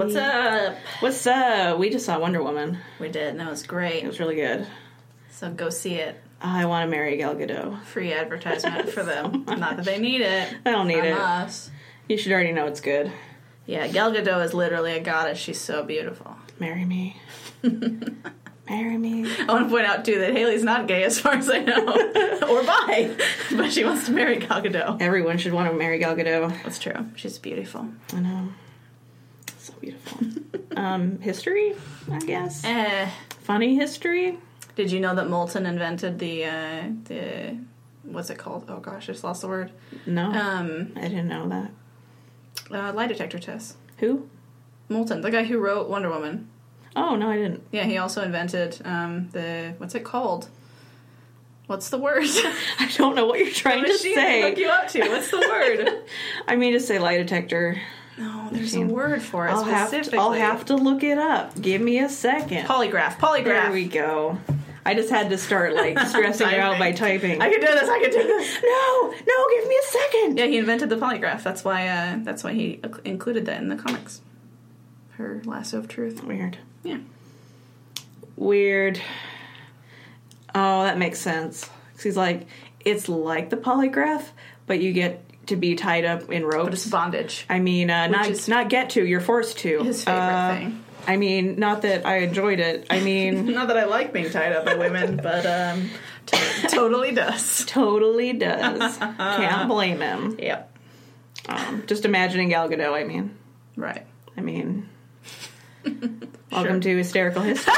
What's up? What's up? We just saw Wonder Woman. We did, and that was great. It was really good. So go see it. I want to marry Gal Gadot. Free advertisement for them. Not that they need it. I don't need from it. Us. You should already know it's good. Yeah, Gal Gadot is literally a goddess. She's so beautiful. Marry me. Marry me. I want to point out, too, that Haley's not gay as far as I know. Or bi. But she wants to marry Gal Gadot. Everyone should want to marry Gal Gadot. That's true. She's beautiful. I know. So beautiful. History, I guess. Funny history. Did you know that Moulton invented the what's it called? Oh gosh, I just lost the word. No. I didn't know that. Lie detector test. Who? Moulton, the guy who wrote Wonder Woman. Oh, no, I didn't. Yeah, he also invented what's it called? What's the word? I don't know what you're trying to say. Hook you up to. What's the word? I mean to say lie detector. No, there's a word for it specifically. I'll have to look it up. Give me a second. Polygraph. There we go. I just had to start, stressing out by typing. I can do this. No, give me a second. Yeah, he invented the polygraph. That's why he included that in the comics. Her lasso of truth. Weird. Yeah. Weird. Oh, that makes sense. 'Cause he's like, it's like the polygraph, but you get to be tied up in ropes. But it's bondage. I mean, not get to, you're forced to. His favorite thing. I mean, not that I enjoyed it. I mean... not that I like being tied up by women, but totally does. Totally does. Can't blame him. Yep. Just imagining Gal Gadot, I mean. Right. I mean... Welcome to Hysterical History.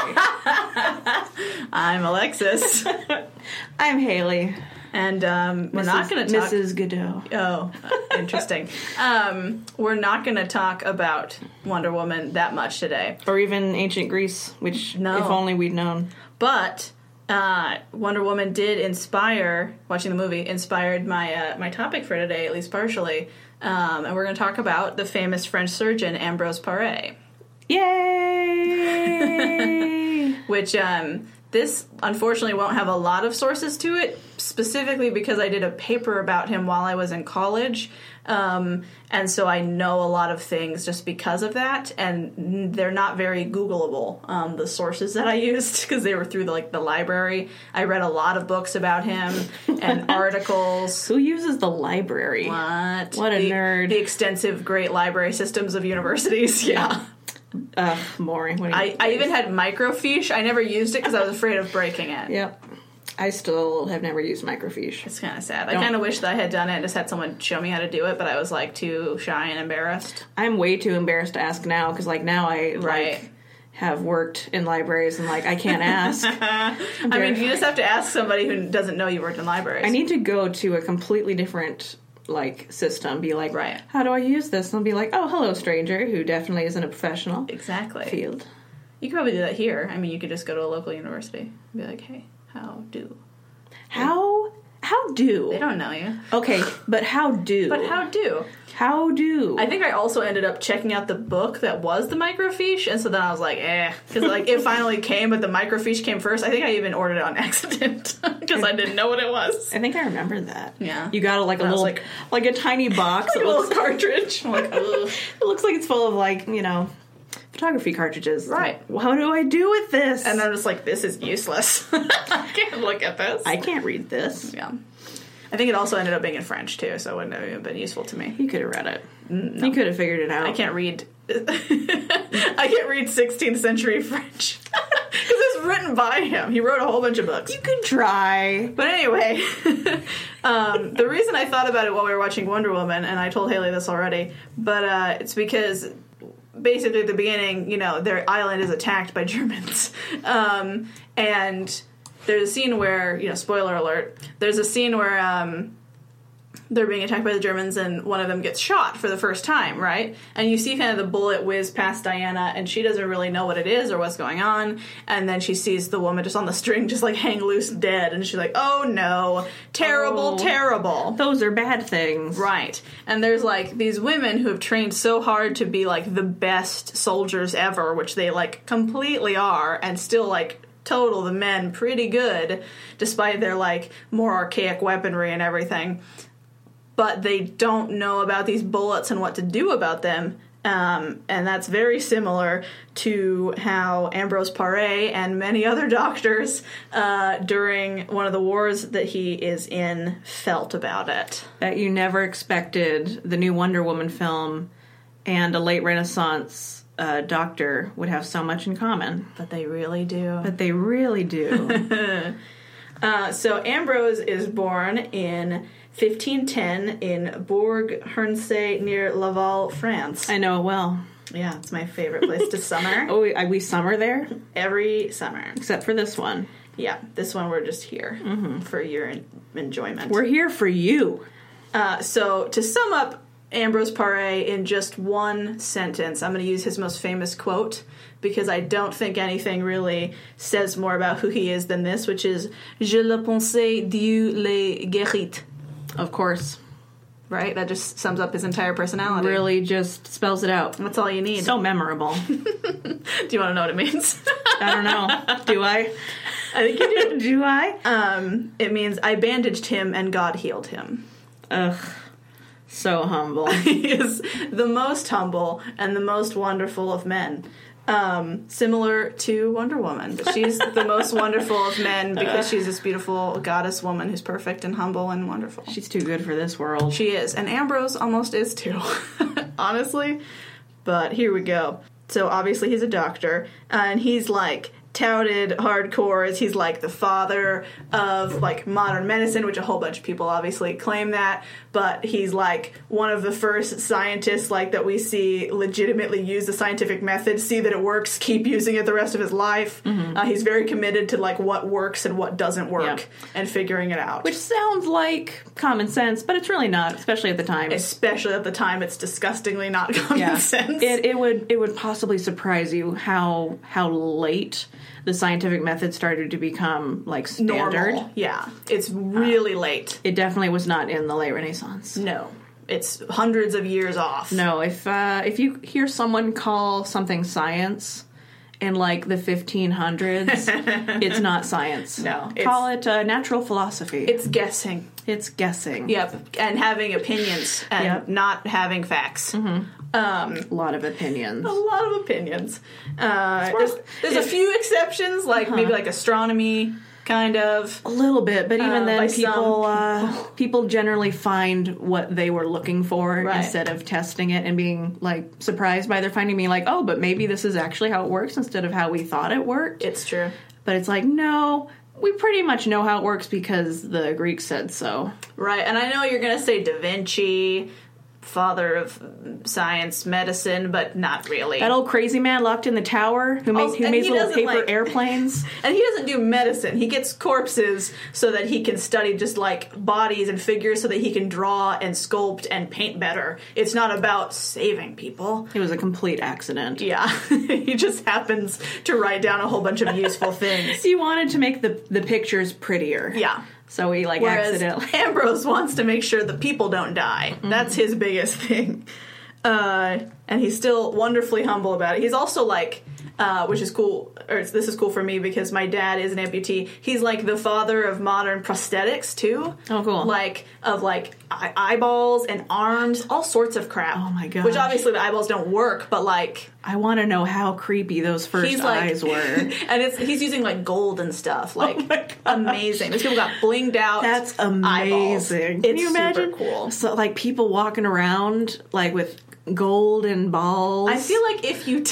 I'm Alexis. I'm Haley. And we're not going to talk... Mrs. Godot. Oh, interesting. We're not going to talk about Wonder Woman that much today. Or even ancient Greece, which, if only we'd known. But Wonder Woman did watching the movie, inspired my topic for today, at least partially. And we're going to talk about the famous French surgeon, Ambrose Paré. Yay! Which... this, unfortunately, won't have a lot of sources to it, specifically because I did a paper about him while I was in college, and so I know a lot of things just because of that, and they're not very Googleable, the sources that I used, because they were through the library. I read a lot of books about him, and articles. Who uses the library? What a nerd. The extensive, great library systems of universities, yeah. Boring. I even had microfiche. I never used it because I was afraid of breaking it. Yep. I still have never used microfiche. It's kind of sad. I kind of wish that I had done it and just had someone show me how to do it, but I was, too shy and embarrassed. I'm way too embarrassed to ask now, because, now I, have worked in libraries, and, I can't ask. I mean, you just have to ask somebody who doesn't know you worked in libraries. I need to go to a completely different... system, be like, right, how do I use this? And I'll be like, oh, hello, stranger, who definitely isn't a professional. Exactly. Field. You could probably do that here. I mean, you could just go to a local university and be like, hey, how do? They don't know you. Okay, but how do? How do? I think I also ended up checking out the book that was the microfiche, and so then I was like, because it finally came, but the microfiche came first. I think I even ordered it on accident because I didn't know what it was. I think I remember that. Yeah, you got a little a tiny box, a little cartridge. I'm like, ugh. It looks like it's full of photography cartridges. Right. What do I do with this? And I'm just like, this is useless. I can't look at this. I can't read this. Yeah. I think it also ended up being in French, too, so it wouldn't have even been useful to me. You could have read it. No. You could have figured it out. I can't read... I can't read 16th century French. Because it's written by him. He wrote a whole bunch of books. You could try. But anyway, the reason I thought about it while we were watching Wonder Woman, and I told Haley this already, but it's because... basically at the beginning, their island is attacked by Germans. And there's a scene where, spoiler alert, there's a scene where they're being attacked by the Germans and one of them gets shot for the first time, right? And you see kind of the bullet whiz past Diana, and she doesn't really know what it is or what's going on. And then she sees the woman just on the string just hang loose dead, and she's like, oh no, terrible, terrible. Those are bad things. Right. And there's these women who have trained so hard to be the best soldiers ever, which they completely are, and still total the men pretty good, despite their more archaic weaponry and everything. But they don't know about these bullets and what to do about them. And that's very similar to how Ambrose Paré and many other doctors during one of the wars that he is in felt about it. That you never expected the new Wonder Woman film and a late Renaissance doctor would have so much in common. But they really do. But they really do. So Ambrose is born in 1510 in Bourg-Hernsay near Laval, France. I know it well. Yeah, it's my favorite place to summer. Oh, we summer there? Every summer. Except for this one. Yeah, this one we're just here for your enjoyment. We're here for you. So to sum up Ambrose Paré in just one sentence, I'm going to use his most famous quote because I don't think anything really says more about who he is than this, which is "Je le pensais, Dieu le guérit." Of course. Right? That just sums up his entire personality. Really just spells it out. That's all you need. So memorable. Do you want to know what it means? I don't know. Do I? I think you do. Do I? It means I bandaged him and God healed him. Ugh. So humble. He is the most humble and the most wonderful of men. Similar to Wonder Woman. But she's the most wonderful of men because she's this beautiful goddess woman who's perfect and humble and wonderful. She's too good for this world. She is. And Ambrose almost is too, honestly. But here we go. So obviously he's a doctor, and he's like touted hardcore as he's like the father of like modern medicine, which a whole bunch of people obviously claim that, but he's like one of the first scientists like that we see legitimately use the scientific method, see that it works, keep using it the rest of his life. He's very committed to like what works and what doesn't work and figuring it out. Which sounds like common sense, but it's really not, especially at the time. Especially at the time, it's disgustingly not common sense. It would possibly surprise you how late the scientific method started to become like standard. Normal. Yeah, it's really late. It definitely was not in the late Renaissance. No, it's hundreds of years off. No, if you hear someone call something science in like the 1500s, it's not science. No, call it natural philosophy. It's guessing. It's guessing. Yep, and having opinions and not having facts. A lot of opinions. A lot of opinions. There's a few exceptions, like maybe like astronomy, kind of. A little bit, but even then, by people generally find what they were looking for instead of testing it and being like surprised by their finding, being like, oh, but maybe this is actually how it works instead of how we thought it worked. It's true. But it's like, no, we pretty much know how it works because the Greeks said so. Right, and I know you're going to say Da Vinci, father of science, medicine, but not really. That old crazy man locked in the tower who makes little paper airplanes. And he doesn't do medicine. He gets corpses so that he can study just like bodies and figures so that he can draw and sculpt and paint better. It's not about saving people. It was a complete accident. Yeah. He just happens to write down a whole bunch of useful things. He wanted to make the pictures prettier. Yeah. So he accidentally. Ambrose wants to make sure the people don't die. That's his biggest thing. And he's still wonderfully humble about it. He's also like, which is cool, or this is cool for me because my dad is an amputee. He's like the father of modern prosthetics too. Oh, cool. Like, of like eyeballs and arms, all sorts of crap. Oh my gosh. Which obviously the eyeballs don't work, but like. I want to know how creepy those first eyes were. And he's using like gold and stuff. Like, amazing. These people got blinged out. That's amazing. Eyeballs. Can you imagine? Super cool. So like people walking around like with golden balls. I feel like if you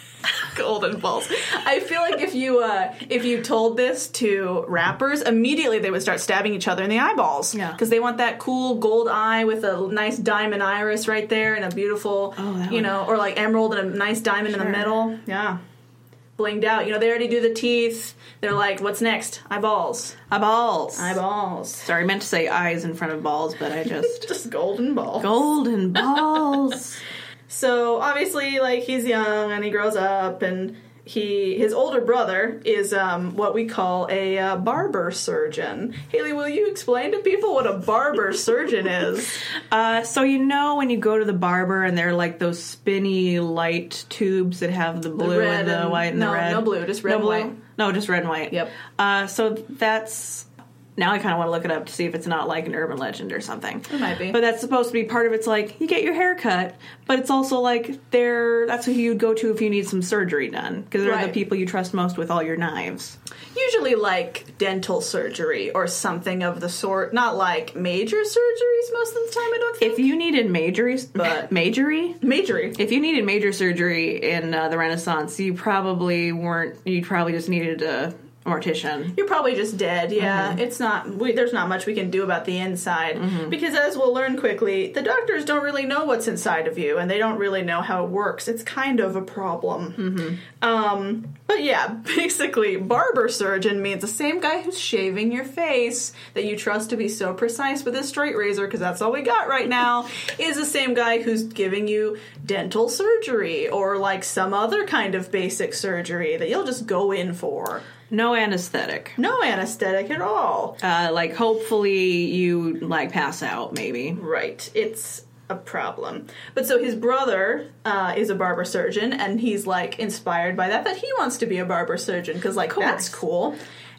golden balls. I feel like if you told this to rappers, immediately they would start stabbing each other in the eyeballs. Yeah. Because they want that cool gold eye with a nice diamond iris right there and a beautiful, or like emerald and a nice diamond in the middle. Yeah. Blinged out. They already do the teeth. They're like, what's next? Eyeballs. Eyeballs. Sorry, I meant to say eyes in front of balls, but I just... just golden balls. Golden balls. So, obviously, like, he's young and he grows up, and his older brother is what we call a barber surgeon. Haley, will you explain to people what a barber surgeon is? So when you go to the barber and they're like those spinny light tubes that have the blue and the white and the red. No blue, just red and white. No, just red and white. Yep. So that's Now I kind of want to look it up to see if it's not like an urban legend or something. It might be. But that's supposed to be part of it's like, you get your hair cut, but it's also like that's who you'd go to if you need some surgery done. Because they're the people you trust most with all your knives. Usually like dental surgery or something of the sort. Not like major surgeries most of the time, I don't think. If you needed majory, if you needed major surgery in the Renaissance, you probably just needed a mortician. You're probably just dead, yeah. It's not, there's not much we can do about the inside. Because as we'll learn quickly, the doctors don't really know what's inside of you, and they don't really know how it works. It's kind of a problem. But yeah, basically, barber surgeon means the same guy who's shaving your face that you trust to be so precise with a straight razor, because that's all we got right now, is the same guy who's giving you dental surgery or like some other kind of basic surgery that you'll just go in for. No anesthetic. No anesthetic at all. Like, hopefully you, like, pass out, maybe. Right. It's a problem. But so his brother is a barber surgeon, and he's, like, inspired by that he wants to be a barber surgeon, because, like, that's cool.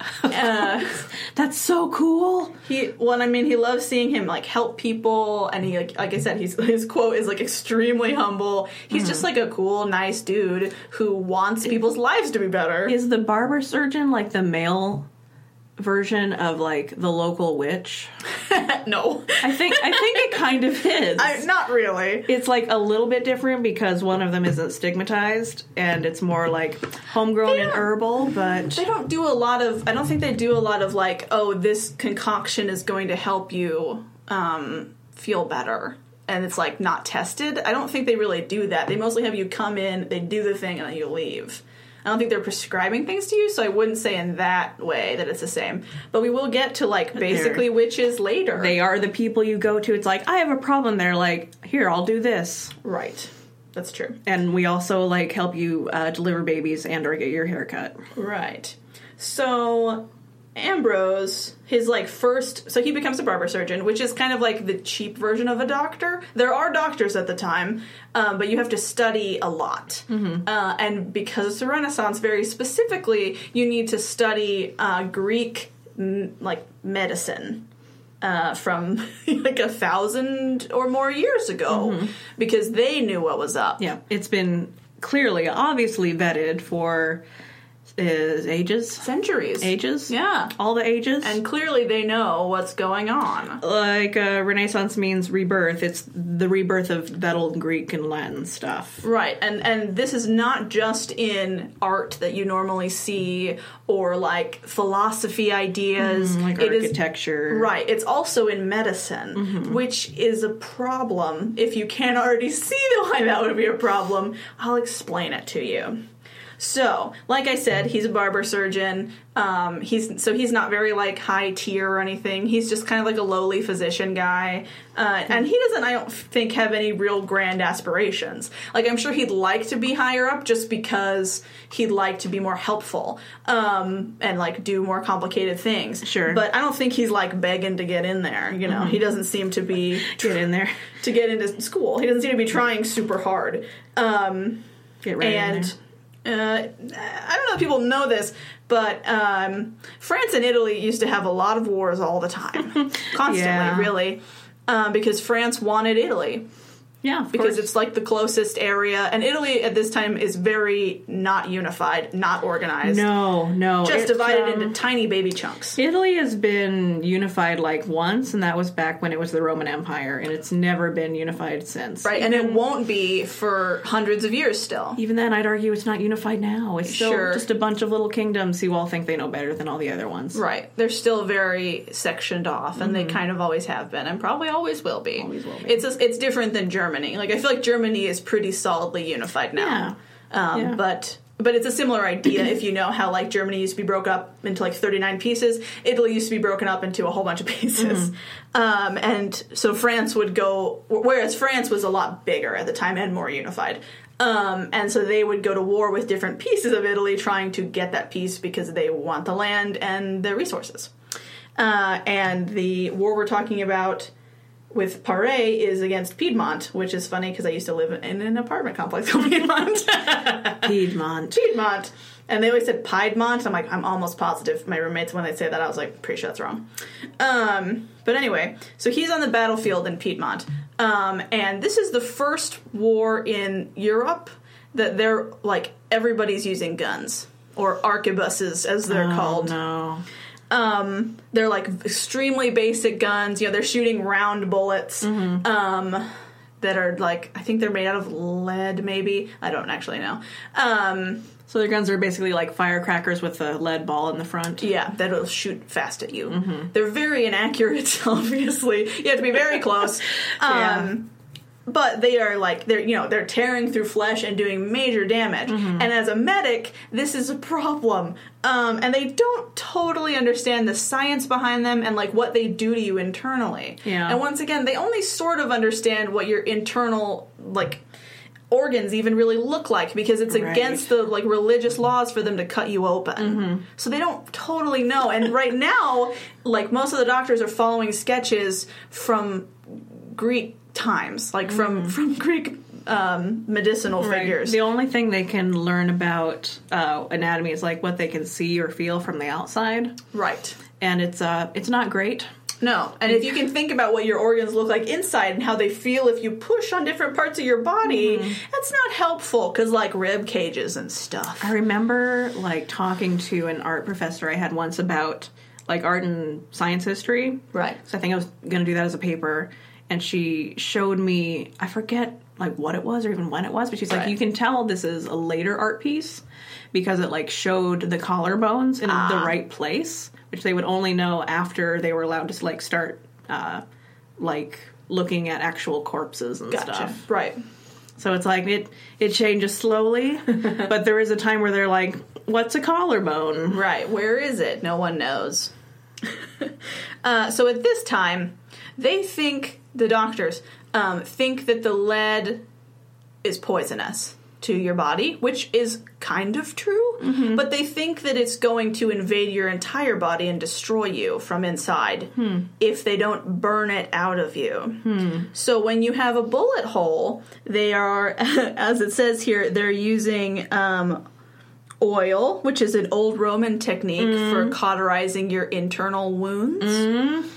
That's so cool. He loves seeing him like help people, and he like I said, his quote is like extremely humble. He's just like a cool, nice dude who wants people's lives to be better. Is the barber surgeon like the male version of like the local witch? No, I think it kind of is. Not really. It's like a little bit different because one of them isn't stigmatized and it's more like homegrown and herbal, but they don't do a lot of. I don't think they do a lot of like, oh, this concoction is going to help you feel better, and it's like not tested. I don't think they really do that. They mostly have you come in, they do the thing, and then you leave. I don't think they're prescribing things to you, so I wouldn't say in that way that it's the same. But we will get to, like, basically witches later. They are the people you go to. It's like, I have a problem. They're like, here, I'll do this. Right. That's true. And we also, like, help you deliver babies and or get your hair cut. Right. So Ambrose, his, like, so he becomes a barber surgeon, which is kind of like the cheap version of a doctor. There are doctors at the time, but you have to study a lot. And because it's the Renaissance, very specifically, you need to study Greek, medicine from, like, 1,000 or more years ago, because they knew what was up. Yeah, it's been obviously vetted for ages? Centuries. Yeah. All the ages. And clearly they know what's going on. Like, Renaissance means rebirth. It's the rebirth of that old Greek and Latin stuff. Right. And this is not just in art that you normally see or, like, philosophy ideas. Like architecture. Right. It's also in medicine, which is a problem. If you can't already see why that would be a problem, I'll explain it to you. So, like I said, he's a barber surgeon. He's not very, like, high tier or anything. He's just kind of like a lowly physician guy. And he doesn't, I don't think, have any real grand aspirations. Like, I'm sure he'd like to be higher up just because he'd like to be more helpful, and, like, do more complicated things. Sure. But I don't think he's, like, begging to get in there, you know? He doesn't seem to be... Get in there. To get into school. He doesn't seem to be trying super hard. Get right in there. I don't know if people know this, but France and Italy used to have a lot of wars all the time. Constantly, really. Because France wanted Italy. Yeah, of because course. it's like the closest area, and Italy at this time is very not unified, not organized. No, just divided into tiny baby chunks. Italy has been unified like once, and that was back when it was the Roman Empire, and it's never been unified since. Right, and it won't be for hundreds of years still. Even then, I'd argue it's not unified now. It's still just a bunch of little kingdoms who all think they know better than all the other ones. Right, they're still very sectioned off, and they kind of always have been, and probably always will be. Always will be. It's different than Germany. Like, I feel like Germany is pretty solidly unified now. Yeah. But it's a similar idea if you know how, like, Germany used to be broke up into, like, 39 pieces. Italy used to be broken up into a whole bunch of pieces. And so France would go... Whereas France was a lot bigger at the time and more unified. And so they would go to war with different pieces of Italy trying to get that piece because they want the land and the resources. And the war we're talking about with Paré is against Piedmont, which is funny because I used to live in an apartment complex called Piedmont. Piedmont. And they always said Piedmont. I'm almost positive. My roommates, when they say that, I was like, pretty sure that's wrong. But anyway, so he's on the battlefield in Piedmont. And this is the first war in Europe that they're, like, everybody's using guns. Or arquebuses, as they're called. No. They're, like, extremely basic guns. You know, they're shooting round bullets. That are, like, I think they're made out of lead, maybe. I don't actually know. So their guns are basically like firecrackers with a lead ball in the front. Yeah, that'll shoot fast at you. They're very inaccurate, obviously. You have to be very close. But they are like, they're tearing through flesh and doing major damage. And as a medic, this is a problem. And they don't totally understand the science behind them and, like, what they do to you internally. Yeah. And once again, they only sort of understand what your internal, like, organs even really look like, because it's against the, like, religious laws for them to cut you open. So they don't totally know. And right now, like, most of the doctors are following sketches from Greek times, like from Greek medicinal figures. The only thing they can learn about anatomy is, like, what they can see or feel from the outside. Right. And it's not great. No, and if you can think about what your organs look like inside and how they feel if you push on different parts of your body, that's not helpful, because, like, rib cages and stuff. I remember, like, talking to an art professor I had once about, like, art and science history. Right. So I think I was going to do that as a paper, and she showed me, I forget, like, what it was or even when it was, but she's like, you can tell this is a later art piece because it, like, showed the collarbones in the right place, which they would only know after they were allowed to, like, start, like, looking at actual corpses and stuff. Right. So it's like, it changes slowly, but there is a time where they're like, what's a collarbone? Right. Where is it? No one knows. So at this time, they think, the doctors, think that the lead is poisonous to your body, which is kind of true, but they think that it's going to invade your entire body and destroy you from inside if they don't burn it out of you. So when you have a bullet hole, they are, as it says here, they're using oil, which is an old Roman technique for cauterizing your internal wounds.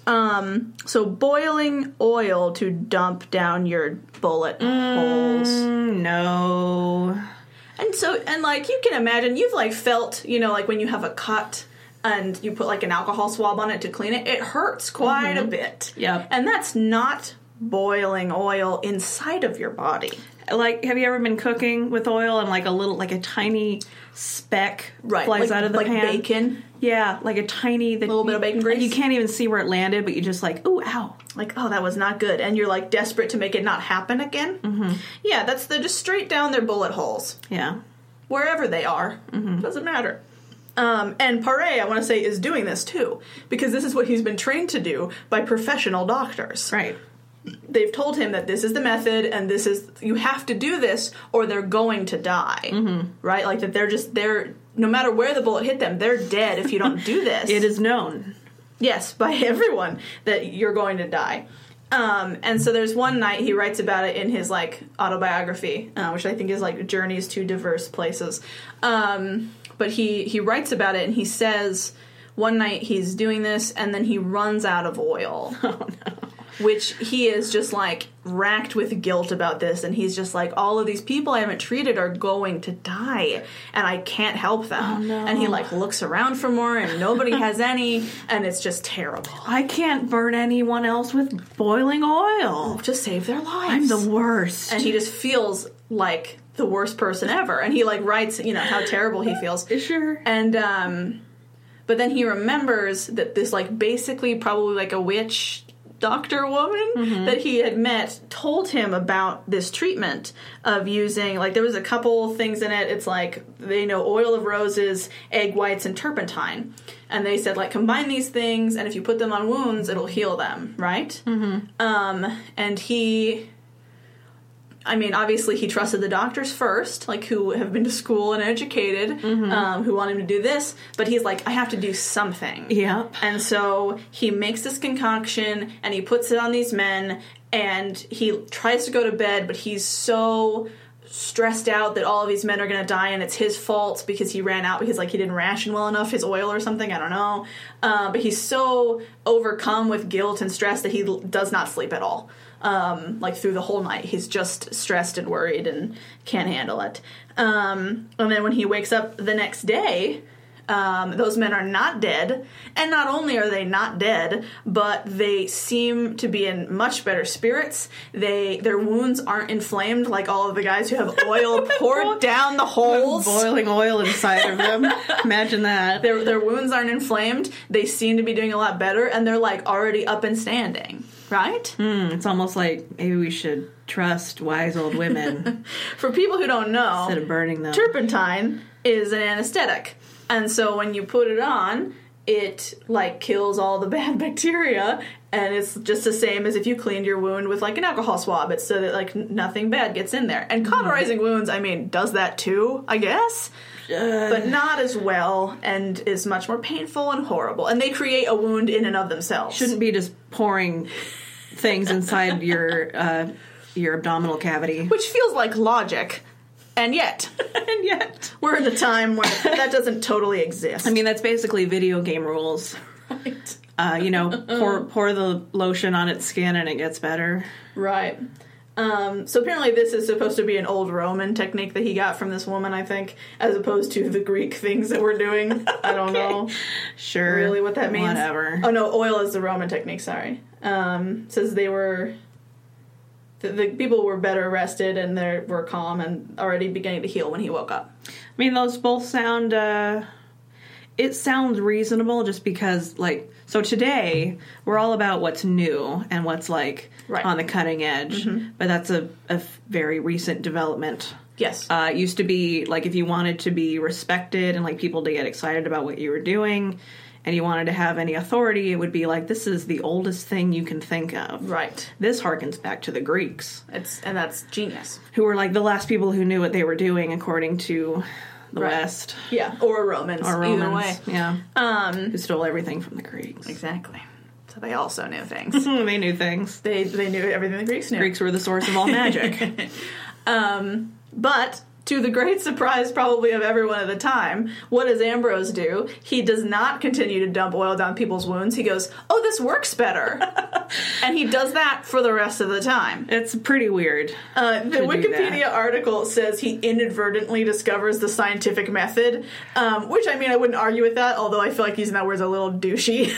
So boiling oil to dump down your bullet holes. No. And like, you can imagine, you've, like, felt, like, when you have a cut and you put, like, an alcohol swab on it to clean it, it hurts quite a bit. Yep. And that's not boiling oil inside of your body. Like, have you ever been cooking with oil and, like, a tiny speck flies out of the pan? Like bacon? Yeah, like a tiny... little bit of bacon grease? You can't even see where it landed, but you just like, ooh, ow. Like, oh, that was not good. And you're, like, desperate to make it not happen again? Yeah, they're just straight down their bullet holes. Yeah. Wherever they are. Doesn't matter. And Paré, I want to say, is doing this, too. Because this is what he's been trained to do by professional doctors. Right. They've told him that this is the method, and you have to do this, or they're going to die. Right? Like, that they're, no matter where the bullet hit them, they're dead if you don't do this. It is known. Yes, by everyone, that you're going to die. And so there's one night, he writes about it in his, like, autobiography, which I think is, like, Journeys to Diverse Places. But he writes about it, and he says one night he's doing this, and then he runs out of oil. Oh, no. Which he is just, like, racked with guilt about this, and he's just like, all of these people I haven't treated are going to die, and I can't help them. Oh, no. And he, like, looks around for more, and nobody has any, and it's just terrible. I can't burn anyone else with boiling oil. To save their lives. I'm the worst. And he just feels like the worst person ever, and he, like, writes, how terrible he feels. Sure. And, but then he remembers that this, like, basically probably, like, a witch doctor woman that he had met told him about this treatment of using, like, there was a couple things in it. It's like, they know oil of roses, egg whites, and turpentine. And they said, like, combine these things, and if you put them on wounds, it'll heal them, right? And he... I mean, obviously he trusted the doctors first, like, who have been to school and educated, who want him to do this, but he's like, I have to do something. Yeah. And so he makes this concoction, and he puts it on these men, and he tries to go to bed, but he's so stressed out that all of these men are going to die, and it's his fault because he ran out, because, like, he didn't ration well enough, his oil or something, I don't know. But he's so overcome with guilt and stress that he does not sleep at all. Like, through the whole night. He's just stressed and worried and can't handle it. And then when he wakes up the next day, those men are not dead. And not only are they not dead, but they seem to be in much better spirits. Their wounds aren't inflamed like all of the guys who have oil poured down the holes. Boiling oil inside of them. Imagine that. Their wounds aren't inflamed. They seem to be doing a lot better, and they're, like, already up and standing. Right? It's almost like maybe we should trust wise old women. For people who don't know, instead of burning them. Turpentine is an anesthetic. And so when you put it on, it, like, kills all the bad bacteria, and it's just the same as if you cleaned your wound with, like, an alcohol swab. It's so that, like, nothing bad gets in there. And cauterizing wounds, I mean, does that too, I guess? But not as well, and is much more painful and horrible. And they create a wound in and of themselves. Shouldn't be just pouring things inside your abdominal cavity. Which feels like logic. And yet, we're in a time where that doesn't totally exist. I mean, that's basically video game rules. Right. Pour the lotion on its skin and it gets better. Right. So apparently this is supposed to be an old Roman technique that he got from this woman, I think, as opposed to the Greek things that we're doing. I don't know. Sure. Really what that means. Whatever. Oh, no, oil is the Roman technique, sorry. Says they were... The people were better rested, and they were calm and already beginning to heal when he woke up. I mean, those both sound... it sounds reasonable just because, like... So today, we're all about what's new and what's, like, on the cutting edge. Mm-hmm. But that's a very recent development. Yes. It used to be, like, if you wanted to be respected and, like, people to get excited about what you were doing... and you wanted to have any authority, it would be like, this is the oldest thing you can think of. Right. This harkens back to the Greeks. And that's genius. Who were like the last people who knew what they were doing according to the West. Yeah, or Romans. Either way. Yeah. Who stole everything from the Greeks. Exactly. So they also knew things. They knew things. They knew everything the Greeks knew. Greeks were the source of all magic. But... to the great surprise probably of everyone at the time, what does Ambrose do? He does not continue to dump oil down people's wounds. He goes, oh, this works better. And he does that for the rest of the time. It's pretty weird. The Wikipedia article says he inadvertently discovers the scientific method, which, I mean, I wouldn't argue with that, although I feel like using that word's a little douchey.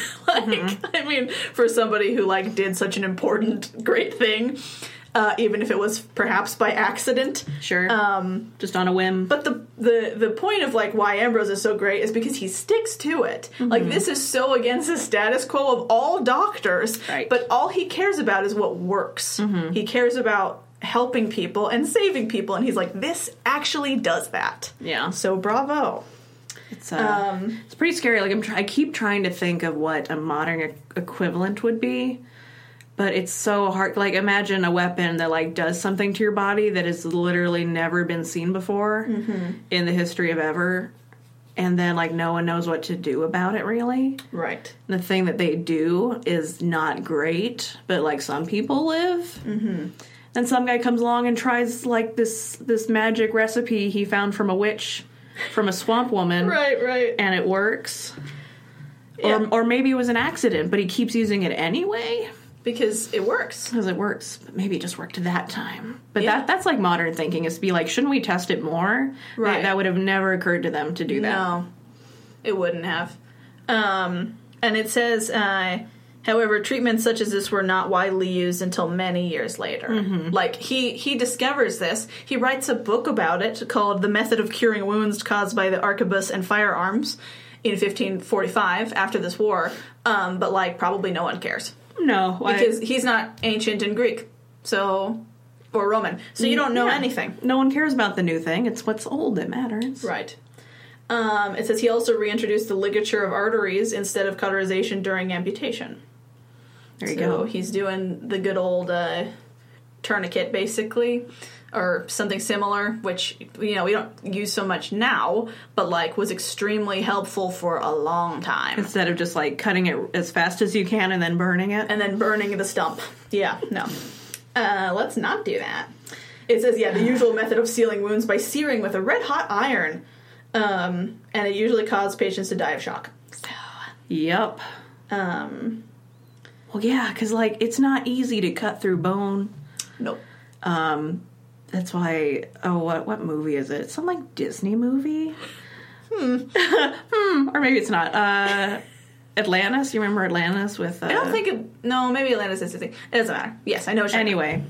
I mean, for somebody who, like, did such an important, great thing. Even if it was perhaps by accident. Sure. Just on a whim. But the point of, like, why Ambrose is so great is because he sticks to it. Mm-hmm. Like, this is so against the status quo of all doctors. Right. But all he cares about is what works. Mm-hmm. He cares about helping people and saving people. And he's like, this actually does that. Yeah. So bravo. It's pretty scary. Like, I keep trying to think of what a modern equivalent would be. But it's so hard. Like, imagine a weapon that, like, does something to your body that has literally never been seen before in the history of ever. And then, like, no one knows what to do about it, really. Right. The thing that they do is not great, but, like, some people live. Mm-hmm. Then some guy comes along and tries, like, this magic recipe he found from a witch, from a swamp woman. Right. And it works. Yeah. Or maybe it was an accident, but he keeps using it anyway. Because it works. Because it works. But maybe it just worked that time. But that's like modern thinking, is to be like, shouldn't we test it more? Right. That would have never occurred to them to do that. No. It wouldn't have. And it says, however, treatments such as this were not widely used until many years later. Mm-hmm. Like, he discovers this. He writes a book about it called The Method of Curing Wounds Caused by the Arquebus and Firearms in 1545, after this war. But, like, probably no one cares. No. Because he's not ancient and Greek, or Roman, so you don't know anything. No one cares about the new thing. It's what's old that matters. Right. It says he also reintroduced the ligature of arteries instead of cauterization during amputation. There you go. He's doing the good old tourniquet, basically, or something similar, which, we don't use so much now, but, like, was extremely helpful for a long time. Instead of just, like, cutting it as fast as you can and then burning it? And then burning the stump. Yeah, no. Let's not do that. It says, the usual method of sealing wounds by searing with a red-hot iron. And it usually causes patients to die of shock. So. Yep. Well, yeah, because, like, it's not easy to cut through bone. Nope. That's why, what movie is it? Some, like, Disney movie? Or maybe it's not. Atlantis? You remember Atlantis with... I don't think no, maybe Atlantis is Disney. It doesn't matter. Yes, I know what you're Anyway,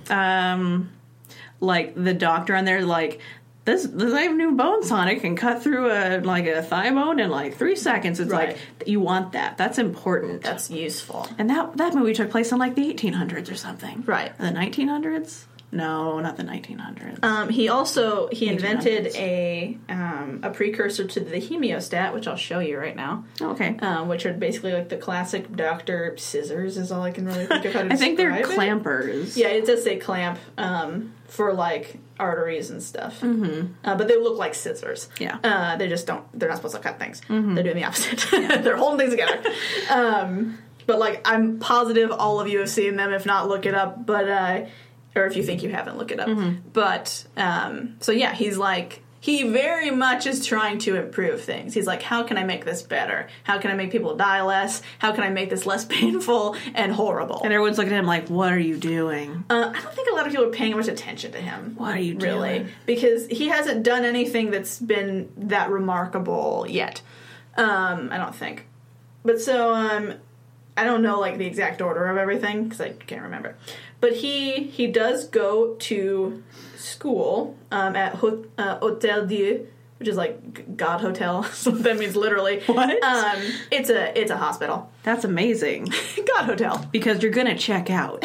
like, the doctor on there, like, this I have new bone on. It can cut through a thigh bone in, like, 3 seconds. It's right. like, you want that. That's important. That's useful. And that movie took place in, like, the 1800s or something. Right. Or the 1900s? No, not the 1900s. He invented a precursor to the hemiostat, which I'll show you right now. Okay. Which are basically like the classic doctor scissors is all I can really think of how to I think they're describe it. clampers. Yeah, it does say clamp for like arteries and stuff. Mm-hmm. But they look like scissors. Yeah. They're not supposed to cut things. Mm-hmm. They're doing the opposite. Yeah. They're holding things together. But like I'm positive all of you have seen them. If not, look it up. But or if you think you haven't, look it up. Mm-hmm. But, so yeah, he very much is trying to improve things. He's like, how can I make this better? How can I make people die less? How can I make this less painful and horrible? And everyone's looking at him like, what are you doing? I don't think a lot of people are paying much attention to him. What are you doing? Really? Because he hasn't done anything that's been that remarkable yet. I don't think. But so, I don't know, like, the exact order of everything, because I can't remember. But he does go to school at Hôtel Dieu, which is like God Hotel. So that means literally. What? It's a hospital. That's amazing. God Hotel. Because you're gonna check out.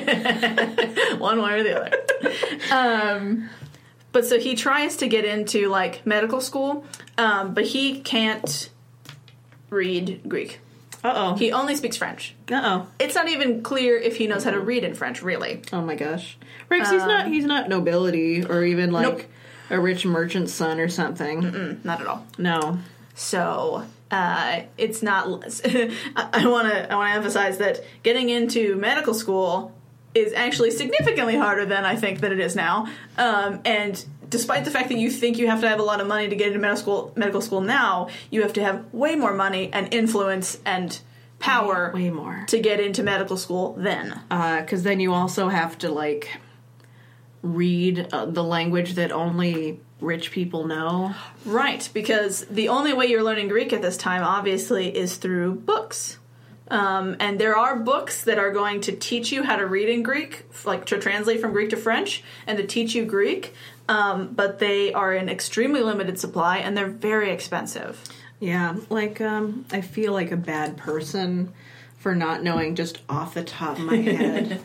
One way or the other. But so he tries to get into, like, medical school, but he can't read Greek. Uh-oh. He only speaks French. Uh-oh. It's not even clear if he knows how to read in French, really. Oh my gosh. Rex, he's not nobility or even like nope. a rich merchant's son or something. Not at all. No. So, it's not... I want to emphasize that getting into medical school is actually significantly harder than I think that it is now. And despite the fact that you think you have to have a lot of money to get into medical school now, you have to have way more money and influence and power way more to get into medical school then. Because then you also have to, like, read the language that only rich people know. Right, because the only way you're learning Greek at this time, obviously, is through books. And there are books that are going to teach you how to read in Greek, like to translate from Greek to French, and to teach you Greek, but they are in extremely limited supply, and they're very expensive. Yeah, like, I feel like a bad person for not knowing just off the top of my head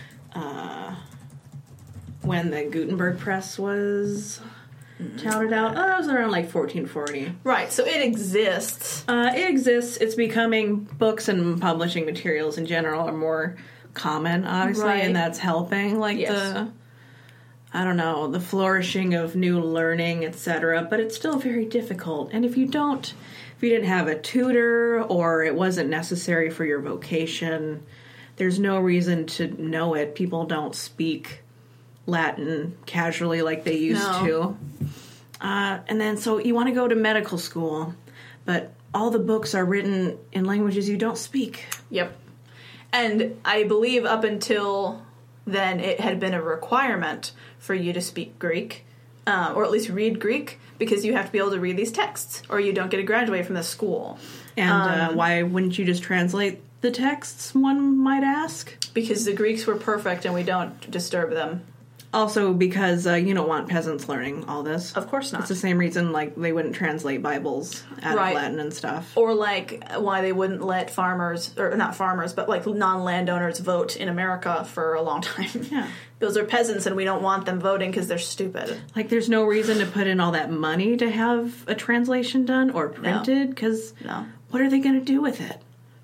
when the Gutenberg press was touted out. Oh, that was around like 1440. Right, so it exists. It exists. It's becoming, books and publishing materials in general are more common, obviously, right. and that's helping, like, yes. the flourishing of new learning, etc. But it's still very difficult. And if you didn't have a tutor or it wasn't necessary for your vocation, there's no reason to know it. People don't speak Latin casually like they used to. And then so you want to go to medical school, but all the books are written in languages you don't speak. Yep. And I believe up until then it had been a requirement for you to speak Greek, or at least read Greek, because you have to be able to read these texts, or you don't get to graduate from the school. And why wouldn't you just translate the texts, one might ask? Because the Greeks were perfect and we don't disturb them. Also because you don't want peasants learning all this. Of course not. It's the same reason, like, they wouldn't translate Bibles out of Latin and stuff. Or, like, why they wouldn't let farmers, or not farmers, but, like, non-landowners vote in America for a long time. Yeah. Those are peasants and we don't want them voting because they're stupid. Like, there's no reason to put in all that money to have a translation done or printed, because what are they going to do with it?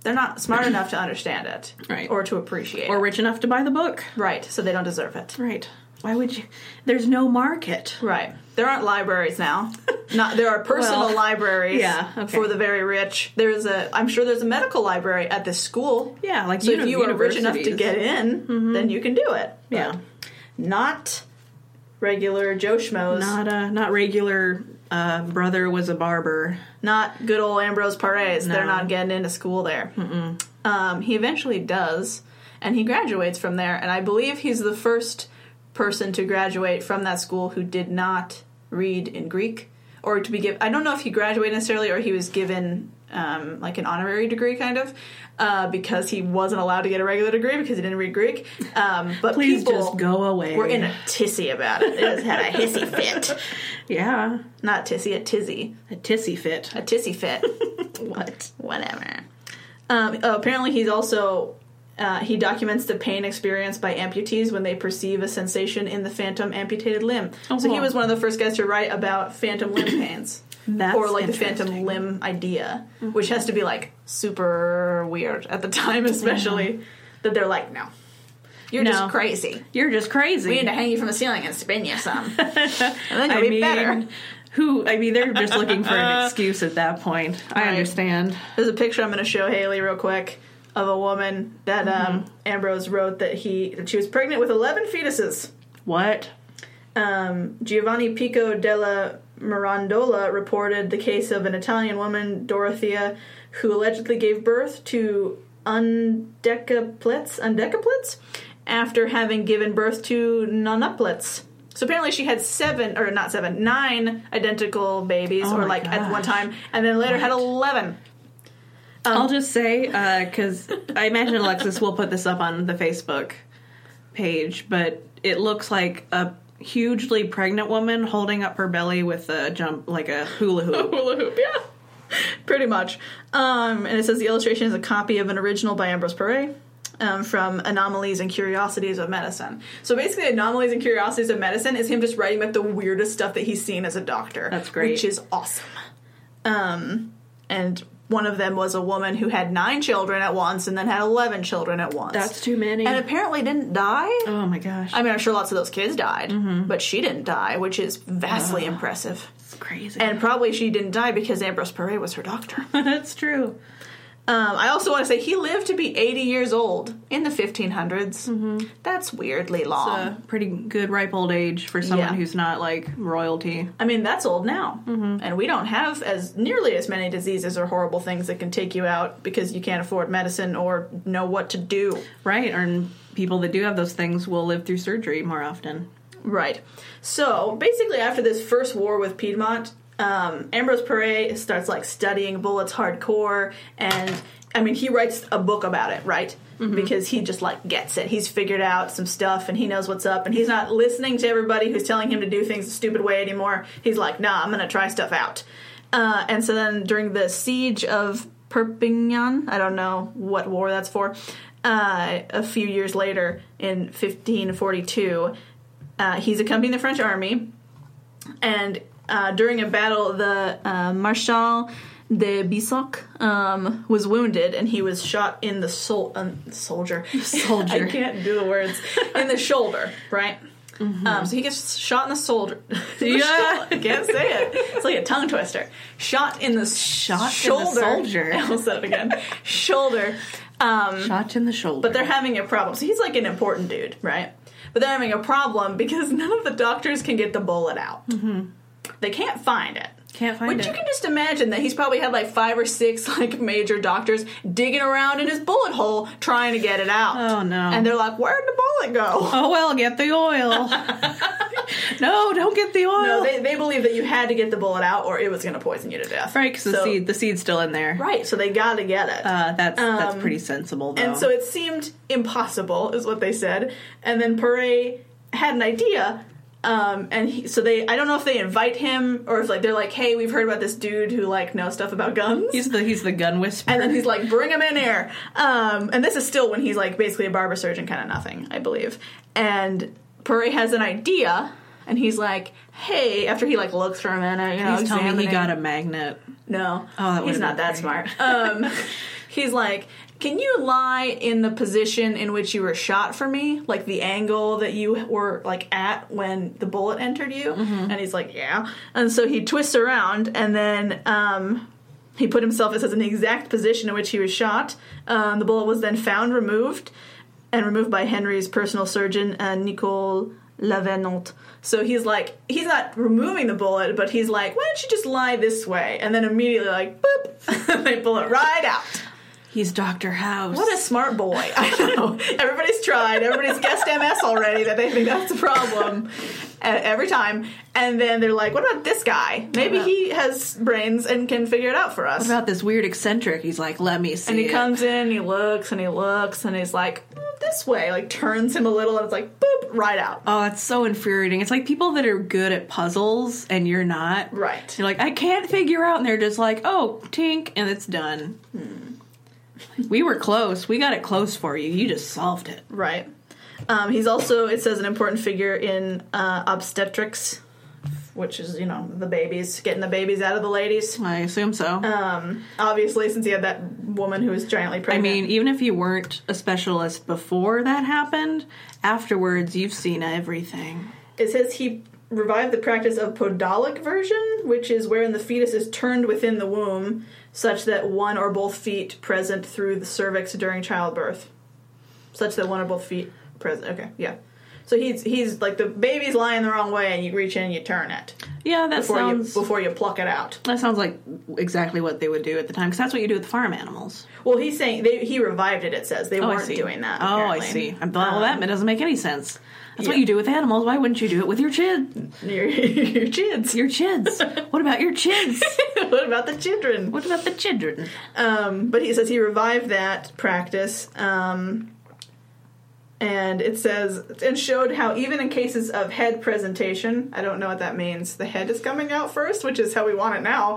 They're not smart enough to understand it. Right. Or to appreciate Or it. rich enough to buy the book. Right, so they don't deserve it. Right. Why would you? There's no market. Right. There aren't libraries now. There are personal libraries for the very rich. I'm sure there's a medical library at this school. Yeah, like so if you are rich enough to get in, then you can do it. Yeah. Not regular Joe Schmoes. Not regular brother was a barber. Not good old Ambrose Parés. No. They're not getting into school there. He eventually does, and he graduates from there, and I believe he's the first person to graduate from that school who did not read in Greek, or to be given, I don't know if he graduated necessarily, or he was given like an honorary degree, kind of, because he wasn't allowed to get a regular degree because he didn't read Greek. But Please people just go away. were in a tissy about it. They just had a hissy fit. Yeah. Not tissy, a tizzy. A tissy fit. A tissy fit. Whatever. Apparently he's also... he documents the pain experienced by amputees when they perceive a sensation in the phantom amputated limb. Oh, so he was one of the first guys to write about phantom limb pains. That's or like the phantom limb idea, which has to be like super weird at the time, especially that they're like, no, you're just crazy. You're just crazy. We need to hang you from the ceiling and spin you some, and then you'll be better. They're just looking for an excuse at that point. I understand. There's a picture I'm going to show Haley real quick of a woman that Ambrose wrote that she was pregnant with 11 fetuses. What? Giovanni Pico della Mirandola reported the case of an Italian woman, Dorothea, who allegedly gave birth to undecaplets after having given birth to nonuplets. So apparently she had 9 identical babies, at one time, and then later had 11. I'll just say, because I imagine Alexis will put this up on the Facebook page, but it looks like a hugely pregnant woman holding up her belly with a hula hoop. A hula hoop, yeah. Pretty much. And it says the illustration is a copy of an original by Ambrose Paré from Anomalies and Curiosities of Medicine. So basically, Anomalies and Curiosities of Medicine is him just writing about the weirdest stuff that he's seen as a doctor. That's great. Which is awesome. And one of them was a woman who had 9 children at once and then had 11 children at once. That's too many. And apparently didn't die. Oh my gosh. I mean, I'm sure lots of those kids died, but she didn't die, which is vastly impressive. It's crazy. And probably she didn't die because Ambrose Paré was her doctor. That's true. I also want to say he lived to be 80 years old in the 1500s. That's weirdly long. It's a pretty good ripe old age for someone who's not like royalty. I mean, that's old now. And we don't have nearly as many diseases or horrible things that can take you out because you can't afford medicine or know what to do. Right, and people that do have those things will live through surgery more often. Right. So, basically after this first war with Piedmont, Ambrose Paré starts studying bullets hardcore, and I mean he writes a book about it, right? Because he just gets it. He's figured out some stuff and he knows what's up, and he's not listening to everybody who's telling him to do things a stupid way anymore. He's like, nah, I'm gonna try stuff out. And so then during the siege of Perpignan, I don't know what war that's for, a few years later in 1542, he's accompanying the French army, and during a battle, the Marshal de Bissoc was wounded, and he was shot in the soldier. I can't do the words. In the shoulder, right? So he gets shot in the shoulder. Yeah. I can't say it. It's like a tongue twister. Shot in the shoulder. In the soldier. I almost said it again. Shoulder. Shot in the shoulder. But they're having a problem. So he's an important dude, right? But they're having a problem because none of the doctors can get the bullet out. They can't find it. Which you can just imagine that he's probably had 5 or 6 major doctors digging around in his bullet hole trying to get it out. Oh no. And they're like, where'd the bullet go? Oh well, get the oil. No, don't get the oil. No, they believe that you had to get the bullet out or it was going to poison you to death. Right, because the seed's still in there. Right, so they got to get it. That's pretty sensible, though. And so it seemed impossible, is what they said. And then Paré had an idea. I don't know if they invite him or if they're like, hey, we've heard about this dude who knows stuff about guns. He's the gun whisperer. And then he's like, bring him in here. And this is still when he's basically a barber surgeon kind of nothing, I believe. And Paré has an idea, and he's like, hey, after he looks for a minute, he's telling me he got a magnet. No, that he's not that great. smart. He's like, can you lie in the position in which you were shot for me? Like the angle that you were like at when the bullet entered you? Mm-hmm. And he's like, yeah. And so he twists around and then he put himself, it says, in the exact position in which he was shot. The bullet was then found removed by Henry's personal surgeon, Nicole Lavenant. So he's like, he's not removing the bullet, but he's like, why don't you just lie this way? And then immediately like, boop, they pull it right out. He's Dr. House. What a smart boy. I know. Everybody's tried. Everybody's guessed MS already that they think that's the problem every time. And then they're like, what about this guy? Maybe he has brains and can figure it out for us. What about this weird eccentric? He's like, let me see. And he comes in, he looks, and he's like, this way. Like, turns him a little, and it's like, boop, right out. Oh, it's so infuriating. It's like people that are good at puzzles, and you're not. Right. You're like, I can't figure out, and they're just like, oh, tink, and it's done. We were close. We got it close for you. You just solved it. Right. He's also, it says, an important figure in obstetrics, which is, the babies, getting the babies out of the ladies. I assume so. Obviously, since he had that woman who was giantly pregnant. I mean, even if you weren't a specialist before that happened, afterwards you've seen everything. It says he revived the practice of podolic version, which is wherein the fetus is turned within the womb, such that one or both feet present through the cervix during childbirth. Such that one or both feet present. Okay, yeah. So he's like, the baby's lying the wrong way, and you reach in and you turn it. Yeah, before you pluck it out. That sounds like exactly what they would do at the time, because that's what you do with farm animals. Well, he's saying he revived it. It says they weren't doing that. Apparently. I see. Well, that doesn't make any sense. That's what you do with animals. Why wouldn't you do it with your chid? Your chids. Your chids. What about your chids? What about the children? What about the children? But he says he revived that practice. And it says, and showed how even in cases of head presentation, I don't know what that means, the head is coming out first, which is how we want it now,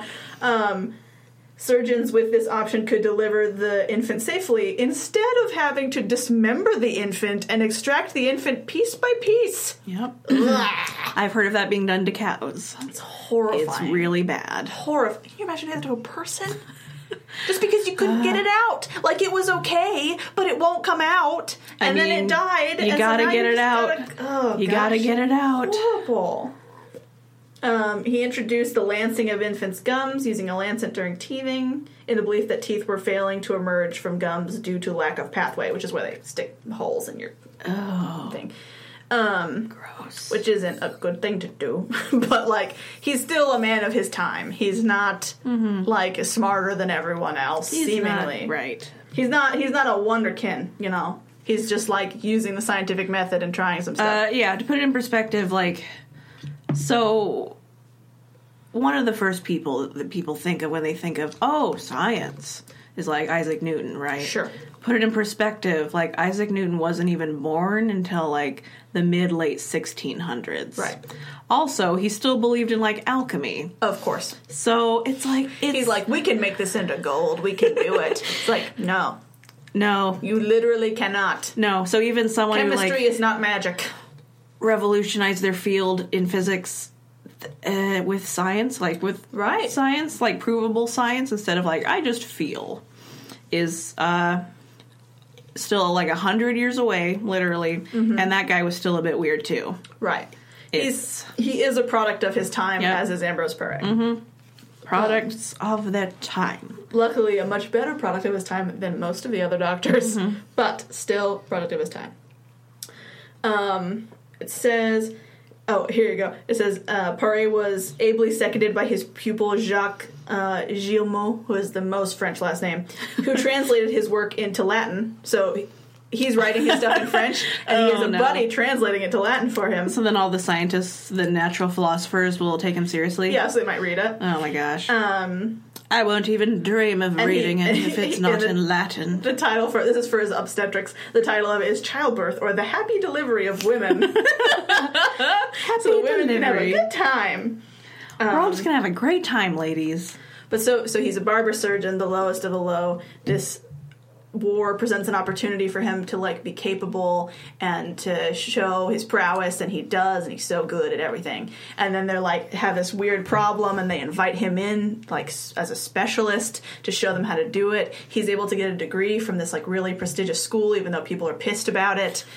surgeons with this option could deliver the infant safely instead of having to dismember the infant and extract the infant piece by piece. Yep. I've heard of that being done to cows. It's horrifying. It's really bad. Horrifying. Can you imagine that to a person? Just because you couldn't get it out. Like, it was okay, but it won't come out. And then it died. You gotta get it out. You gotta get it out. Horrible. He introduced the lancing of infants' gums using a lancet during teething in the belief that teeth were failing to emerge from gums due to lack of pathway, which is where they stick holes in your thing. Gross. Which isn't a good thing to do. But, like, he's still a man of his time. He's not, like, smarter than everyone else, seemingly. Not, right. He's not a wonderkin, He's just, like, using the scientific method and trying some stuff. Yeah, to put it in perspective, like, so one of the first people that people think of when they think of, science, is, like, Isaac Newton, right? Sure. Put it in perspective, like, Isaac Newton wasn't even born until, like, the mid-late 1600s. Right. Also, he still believed in, like, alchemy. Of course. So, it's like... He's like, we can make this into gold. We can do it. It's like, no. No. You literally cannot. No. So even someone Chemistry who, like... is not magic. ...revolutionized their field in physics... with science, like with science, like provable science, instead of like, I just feel, is still like 100 years away, literally, and that guy was still a bit weird too. Right. He is a product of his time, as is Ambrose Pare. Products of their time. Luckily, a much better product of his time than most of the other doctors, but still product of his time. It says... Oh, here you go. It says, Pare was ably seconded by his pupil Jacques Guillemot, who is the most French last name, who translated his work into Latin. So he's writing his stuff in French, and he has a buddy translating it to Latin for him. So then all the scientists, the natural philosophers, will take him seriously? Yeah, so they might read it. Oh my gosh. I won't even dream of reading it if it's not in Latin. The title this is for his obstetrics, the title of it is Childbirth, or the Happy Delivery of Women. Happy women can have a good time. We're all just going to have a great time, ladies. But so he's a barber surgeon, the lowest of the low. This war presents an opportunity for him to like be capable and to show his prowess, and he does, and he's so good at everything. And then they're like have this weird problem, and they invite him in like as a specialist to show them how to do it. He's able to get a degree from this like really prestigious school, even though people are pissed about it.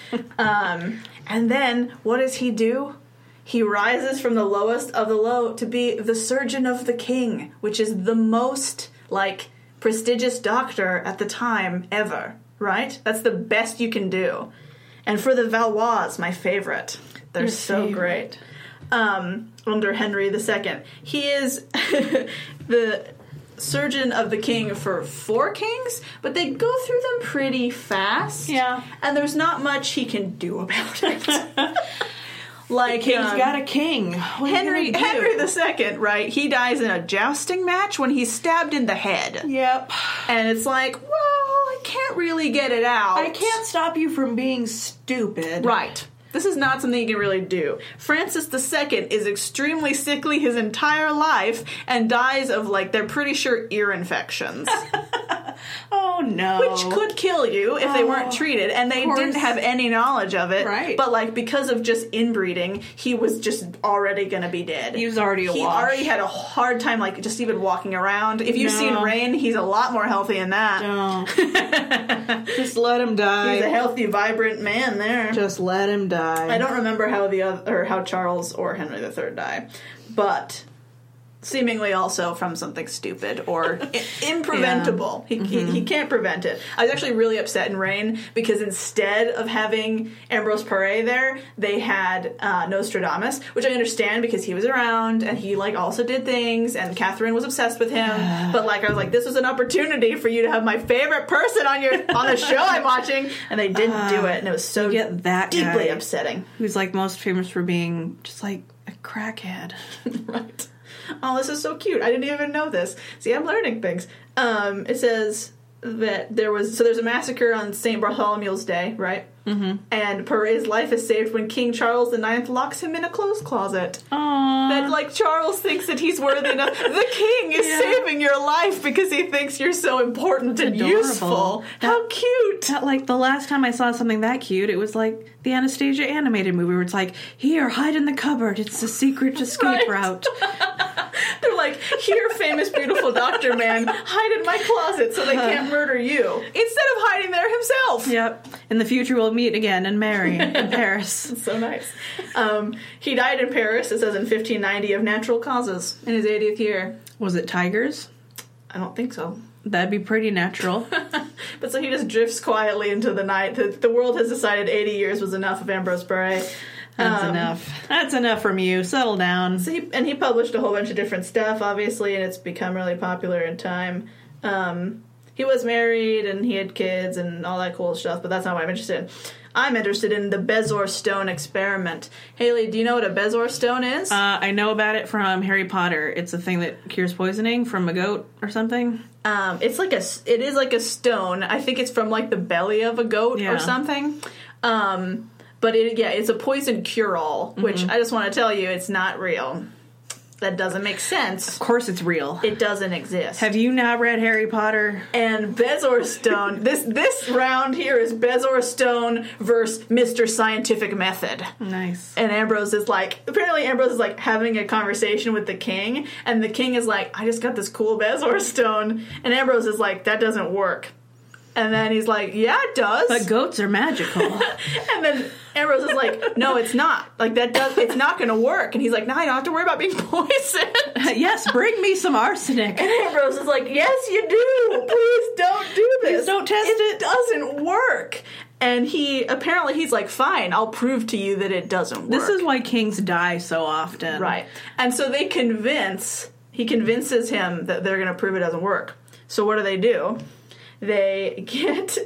And then what does he do? He rises from the lowest of the low to be the surgeon of the king, which is the most like prestigious doctor at the time ever, right? That's the best you can do. And for the Valois, my favorite. They're so great. Under Henry II. He is the surgeon of the king for 4 kings, but they go through them pretty fast. Yeah. And there's not much he can do about it. Like King's got a king. Henry II, right? He dies in a jousting match when he's stabbed in the head. Yep. And it's like, well, I can't really get it out. I can't stop you from being stupid. Right. This is not something you can really do. Francis II is extremely sickly his entire life and dies of, like, they're pretty sure ear infections. Oh, no. Which could kill you if they weren't treated, and they didn't have any knowledge of it. Right. But, like, because of just inbreeding, he was just already gonna be dead. He was already a He wash. already had a hard time, like, just even walking around. If you've seen Rain, he's a lot more healthy than that. No. Just let him die. He's a healthy, vibrant man there. Just let him die. I don't remember how Charles or Henry III die, but seemingly also from something stupid or impreventable. Yeah. He can't prevent it. I was actually really upset in Reign because instead of having Ambrose Paré there, they had Nostradamus, which I understand because he was around and he like also did things, and Catherine was obsessed with him. But like I was like, this was an opportunity for you to have my favorite person on the show I'm watching, and they didn't do it, and it was so get that deeply guy upsetting. Who's like most famous for being just like a crackhead. Right. Oh, this is so cute. I didn't even know this. See, I'm learning things. It says that there's a massacre on St. Bartholomew's Day, right? Mm-hmm. And Paré's life is saved when King Charles IX locks him in a clothes closet. Aww. That, like, Charles thinks that he's worthy enough. The king is saving your life because he thinks you're so important and useful. How cute. That, like, the last time I saw something that cute, it was, like, the Anastasia animated movie where it's like, here, hide in the cupboard. It's the secret escape route. They're like, here, famous, beautiful doctor man, hide in my closet so they can't murder you. Instead of hiding there himself. Yep. In the future, we'll meet again and marry in Paris. It's so nice. He died in Paris, it says in 1590, of natural causes in his 80th year. Was it tigers? I don't think so. That'd be pretty natural. But so he just drifts quietly into the night. The world has decided 80 years was enough of Ambrose Paré. That's enough. That's enough from you. Settle down. So he published a whole bunch of different stuff, obviously, and it's become really popular in time. He was married, and he had kids, and all that cool stuff, but that's not what I'm interested in. I'm interested in the Bezoar Stone experiment. Haley, do you know what a Bezoar Stone is? I know about it from Harry Potter. It's a thing that cures poisoning from a goat or something. It is like a stone. I think it's from like the belly of a goat or something. But it's a poison cure-all, which I just want to tell you, it's not real. That doesn't make sense. Of course it's real. It doesn't exist. Have you not read Harry Potter? And Bezoar Stone, this round here is Bezoar Stone versus Mr. Scientific Method. Nice. And apparently Ambrose is like having a conversation with the king, and the king is like, I just got this cool Bezoar Stone. And Ambrose is like, that doesn't work. And then he's like, yeah, it does. But goats are magical. And then Ambrose is like, no, it's not. Like, it's not going to work. And he's like, no, I don't have to worry about being poisoned. Yes, bring me some arsenic. And Ambrose is like, yes, you do. Please don't do this. Please don't test it. It doesn't work. And he's like, fine, I'll prove to you that it doesn't work. This is why kings die so often. Right. And so he convinces him that they're going to prove it doesn't work. So what do? They get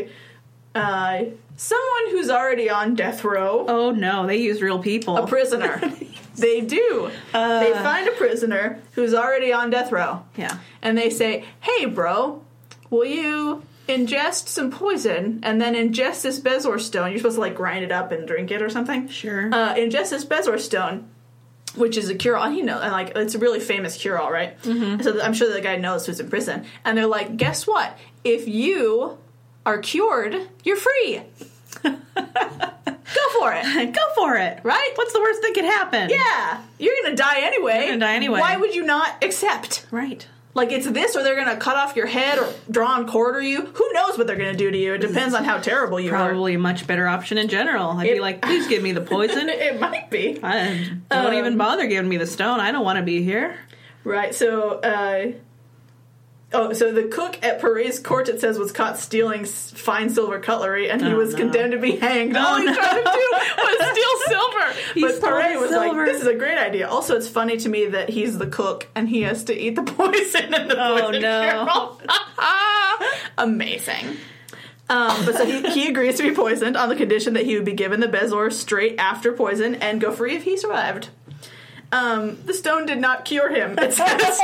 someone who's already on death row. Oh no, they use real people. A prisoner. They do. They find a prisoner who's already on death row. Yeah. And they say, hey bro, will you ingest some poison and then ingest this Bezoar Stone? You're supposed to like grind it up and drink it or something. Sure. Ingest this Bezoar Stone, which is a cure-all, and like it's a really famous cure-all, right? Mm-hmm. So I'm sure the guy knows who's in prison. And they're like, guess what? If you are cured, you're free. Go for it. Go for it. Right? What's the worst that could happen? Yeah. You're going to die anyway. You're gonna die anyway. Why would you not accept? Right. Like, it's this, or they're going to cut off your head or draw and quarter you. Who knows what they're going to do to you? It depends on how terrible you are. Probably a much better option in general. I'd be like, please give me the poison. It might be. Don't even bother giving me the stone. I don't want to be here. Right, so, so the cook at Paris court, it says, was caught stealing fine silver cutlery, and he was condemned to be hanged. All he tried to do was steal silver. But Paris was like, this is a great idea. Also, it's funny to me that he's the cook, and he has to eat the poison in the poison barrel. Amazing. But so he agrees to be poisoned on the condition that he would be given the bezoar straight after poison and go free if he survived. The stone did not cure him, it says.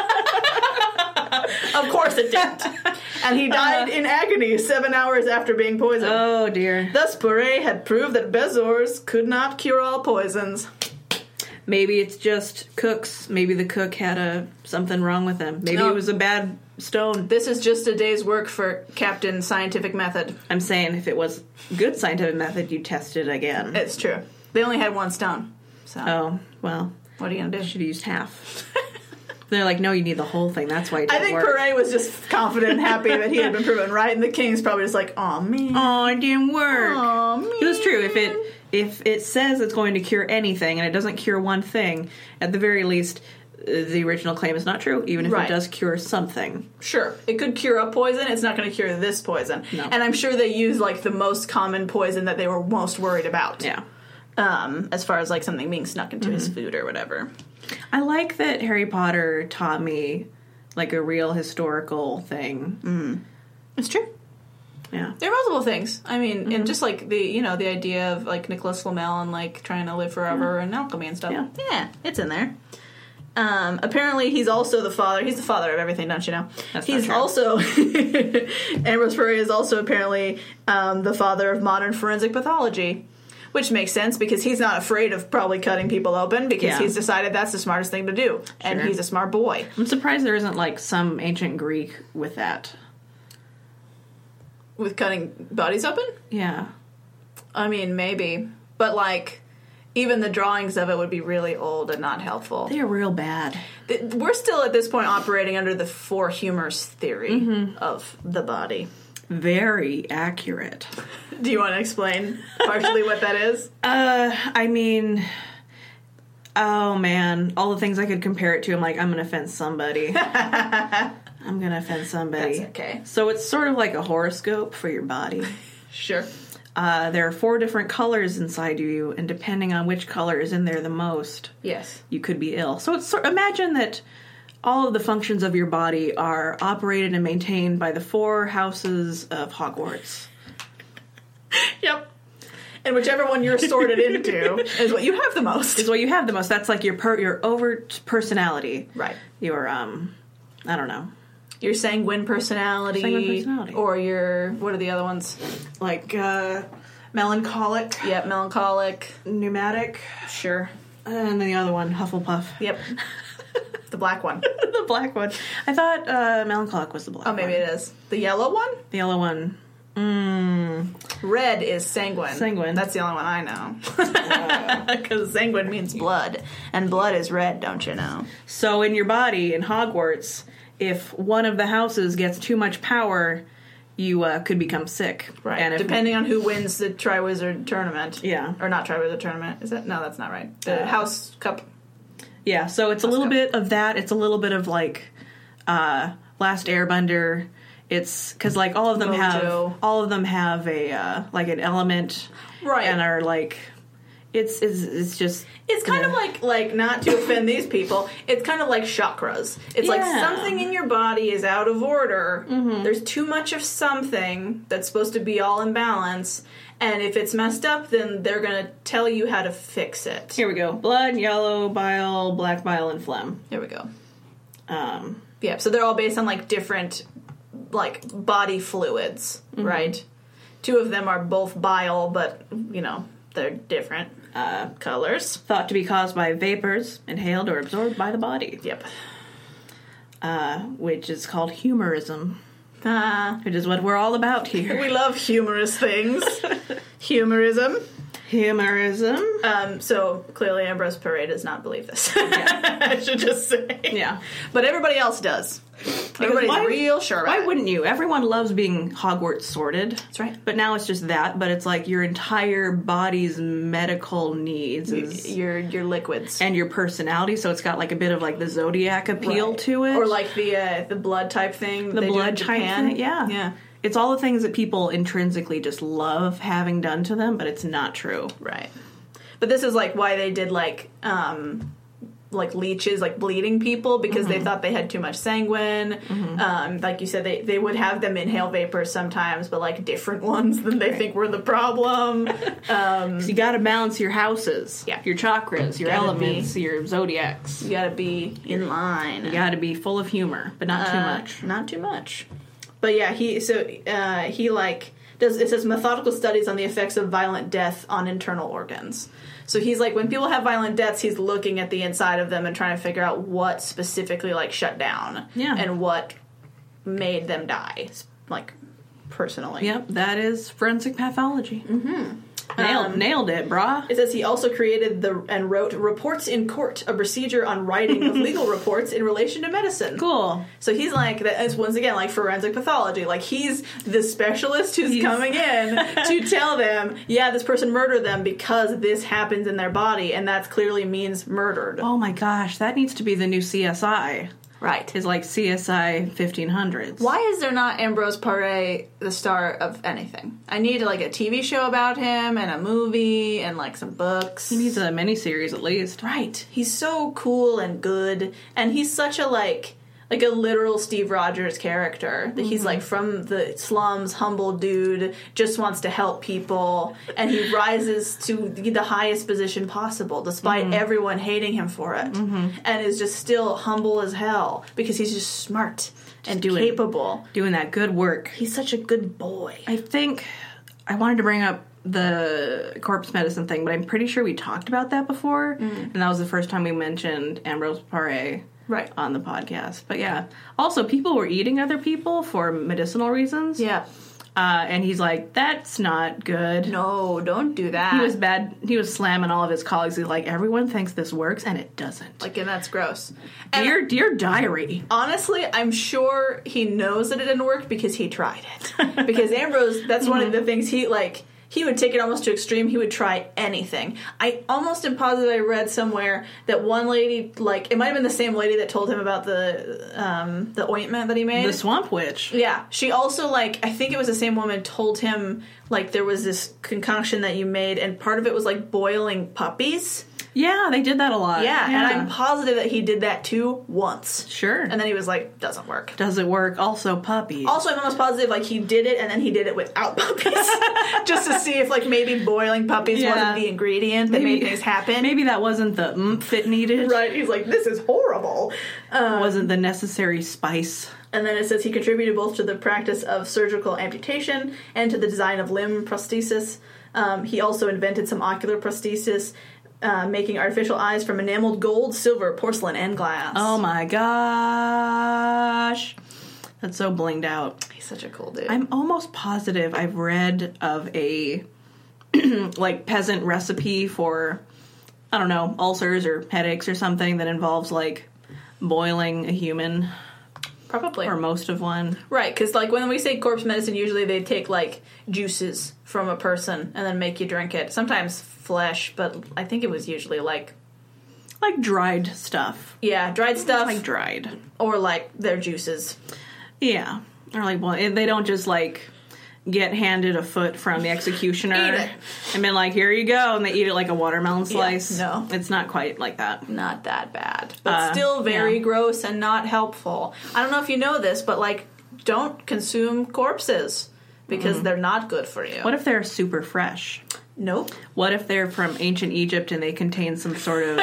Of course it didn't. And he died in agony 7 hours after being poisoned. Oh, dear. Thus, Paris had proved that bezoars could not cure all poisons. Maybe it's just cooks. Maybe the cook had something wrong with him. Maybe it was a bad stone. This is just a day's work for Captain Scientific Method. I'm saying if it was good scientific method, you test it again. It's true. They only had one stone. So. Oh, well. What are you going to do? Should have used half. They're like, no, you need the whole thing. That's why it didn't work. I think Paris was just confident and happy that he had been proven right, and the king's probably just like, aw, man. Oh, it didn't work. Aw, man. It was true. If it says it's going to cure anything, and it doesn't cure one thing, at the very least, the original claim is not true, even if it does cure something. Sure. It could cure a poison. It's not going to cure this poison. No. And I'm sure they used, like, the most common poison that they were most worried about. Yeah. As far as, like, something being snuck into his food or whatever. I like that Harry Potter taught me, like, a real historical thing. It's true. Yeah. There are multiple things. I mean, and just, like, the idea of, like, Nicholas Flamel and, like, trying to live forever and alchemy and stuff. Yeah, it's in there. Apparently he's also the father. He's the father of everything, don't you know? He's also Ambrose Paré is also apparently the father of modern forensic pathology, which makes sense because he's not afraid of probably cutting people open because he's decided that's the smartest thing to do, and he's a smart boy. I'm surprised there isn't like some ancient Greek with that. With cutting bodies open? Yeah. I mean, maybe, but like. Even the drawings of it would be really old and not helpful. They're real bad. We're still at this point operating under the four humors theory of the body. Very accurate. Do you want to explain partially what that is? I mean, oh man, all the things I could compare it to, I'm like, I'm going to offend somebody. I'm going to offend somebody. That's okay. So it's sort of like a horoscope for your body. Sure. There are 4 different colors inside you, and depending on which color is in there the most, you could be ill. So it's imagine that all of the functions of your body are operated and maintained by the 4 houses of Hogwarts. Yep. And whichever one you're sorted into is what you have the most. Is what you have the most. That's like your overt personality. Right. Your, I don't know. Your sanguine personality. Or your, what are the other ones? Like, melancholic. Yep, melancholic. Pneumatic. Sure. And then the other one, Hufflepuff. Yep. The black one. The black one. I thought melancholic was the black one. Oh, maybe it is. The yellow one? The yellow one. Red is sanguine. Sanguine. That's the only one I know. Because sanguine means blood. And blood is red, don't you know? So in your body, in Hogwarts, if one of the houses gets too much power, you could become sick. Right. And depending on who wins the Triwizard Tournament. Yeah. Or not Triwizard Tournament. Is that? No, that's not right. The House Cup. Yeah, so it's a little bit of that. It's a little bit of, like, Last Airbender. It's because, like, all of them have a like an element, right? And are like, it's just kind of like not to offend these people. It's kind of like chakras. It's like something in your body is out of order. There's too much of something that's supposed to be all in balance. And if it's messed up, then they're going to tell you how to fix it. Here we go. Blood, yellow, bile, black bile, and phlegm. Here we go. Yeah, so they're all based on, like, different, like, body fluids, right? 2 of them are both bile, but, you know, they're different colors. Thought to be caused by vapors, inhaled or absorbed by the body. Yep. Which is called humorism. Which is what we're all about here. We love humorous things. Humorism. Humorism. So clearly Ambrose Paré does not believe this. I should just say. Yeah. But everybody else does. Everybody's real sure about it. Why wouldn't you? Everyone loves being Hogwarts sorted. That's right. But now it's just that, but it's like your entire body's medical needs is your liquids. And your personality, so it's got like a bit of like the zodiac appeal to it. Or like the blood type thing. The blood type thing, yeah. Yeah. It's all the things that people intrinsically just love having done to them, but it's not true. Right. But this is like why they did like leeches, like bleeding people, because they thought they had too much sanguine. Like you said, they would have them inhale vapors sometimes, but like different ones than they think were the problem. So you gotta balance your houses, your chakras, your elements, your zodiacs. You gotta be in line. You gotta be full of humor, but not too much. Not too much. But yeah, he like does, it says methodical studies on the effects of violent death on internal organs. So he's like, when people have violent deaths, he's looking at the inside of them and trying to figure out what specifically like shut down and what made them die, like personally. Yep, that is forensic pathology. Nailed it, brah. It says he also created and wrote Reports in Court, a procedure on writing of legal reports in relation to medicine. Cool. So he's like, that is once again like forensic pathology. Like he's the specialist who's coming in to tell them, yeah, this person murdered them because this happens in their body, and that clearly means murdered. Oh my gosh, that needs to be the new CSI. Right. Is like CSI 1500s. Why is there not Ambrose Paré the star of anything? I need like a TV show about him and a movie and like some books. He needs a miniseries at least. Right. He's so cool and good, and he's such a like a literal Steve Rogers character. That he's like from the slums, humble dude, just wants to help people, and he rises to the highest position possible despite everyone hating him for it, and is just still humble as hell because he's just smart and capable. Doing that good work. He's such a good boy. I think I wanted to bring up the corpse medicine thing, but I'm pretty sure we talked about that before, and that was the first time we mentioned Ambrose Paré. Right. On the podcast. But yeah. Also, people were eating other people for medicinal reasons. Yeah. And he's like, that's not good. No, don't do that. He was bad. He was slamming all of his colleagues. He's like, everyone thinks this works, and it doesn't. Like, and that's gross. And Dear diary. Honestly, I'm sure he knows that it didn't work because he tried it. Because Ambrose, that's one of the things he would take it almost to extreme. He would try anything. I almost am positive I read somewhere that one lady, like, it might have been the same lady that told him about the ointment that he made. The Swamp Witch. Yeah. She also, like, I think it was the same woman told him, like, there was this concoction that you made, and part of it was, like, boiling puppies. Yeah, they did that a lot. Yeah, and I'm positive that he did that too once. Sure. And then he was like, doesn't work. Does it work? Also puppies. Also, I'm almost positive, like, he did it and then he did it without puppies. Just to see if, like, maybe boiling puppies wasn't the ingredient that made things happen. Maybe that wasn't the oomph it needed. Right, he's like, this is horrible. Wasn't the necessary spice. And then it says he contributed both to the practice of surgical amputation and to the design of limb prosthesis. He also invented some ocular prosthesis, making artificial eyes from enameled gold, silver, porcelain, and glass. Oh my gosh. That's so blinged out. He's such a cool dude. I'm almost positive I've read of a like peasant recipe for, I don't know, ulcers or headaches or something that involves like boiling a human. Probably. Or most of one. Right, because like when we say corpse medicine, usually they take like juices from a person and then make you drink it. Sometimes flesh, but I think it was usually like dried stuff. Yeah, dried stuff. Like dried. Or like their juices. Yeah. Or like, well, they don't just like get handed a foot from the executioner and been like, here you go, and they eat it like a watermelon slice. Yeah, no. It's not quite like that. Not that bad. But still very gross and not helpful. I don't know if you know this, but like, don't consume corpses because they're not good for you. What if they're super fresh? Nope. What if they're from ancient Egypt and they contain some sort of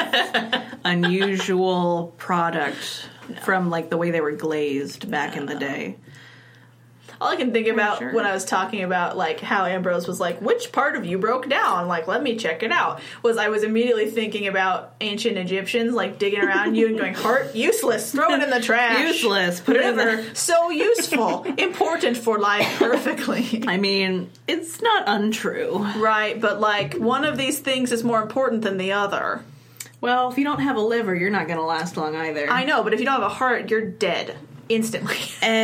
unusual product from like the way they were glazed back in the day? all I can think about sure. when I was talking about, like, how Ambrose was like, which part of you broke down? Like, let me check it out. Was I was immediately thinking about ancient Egyptians, like, digging around you and going, heart, useless, throw it in the trash. Useless, put it in Whatever. So useful. Important for life perfectly. I mean, it's not untrue. Right, but, like, one of these things is more important than the other. Well, if you don't have a liver, you're not going to last long either. I know, but if you don't have a heart, you're dead. Instantly.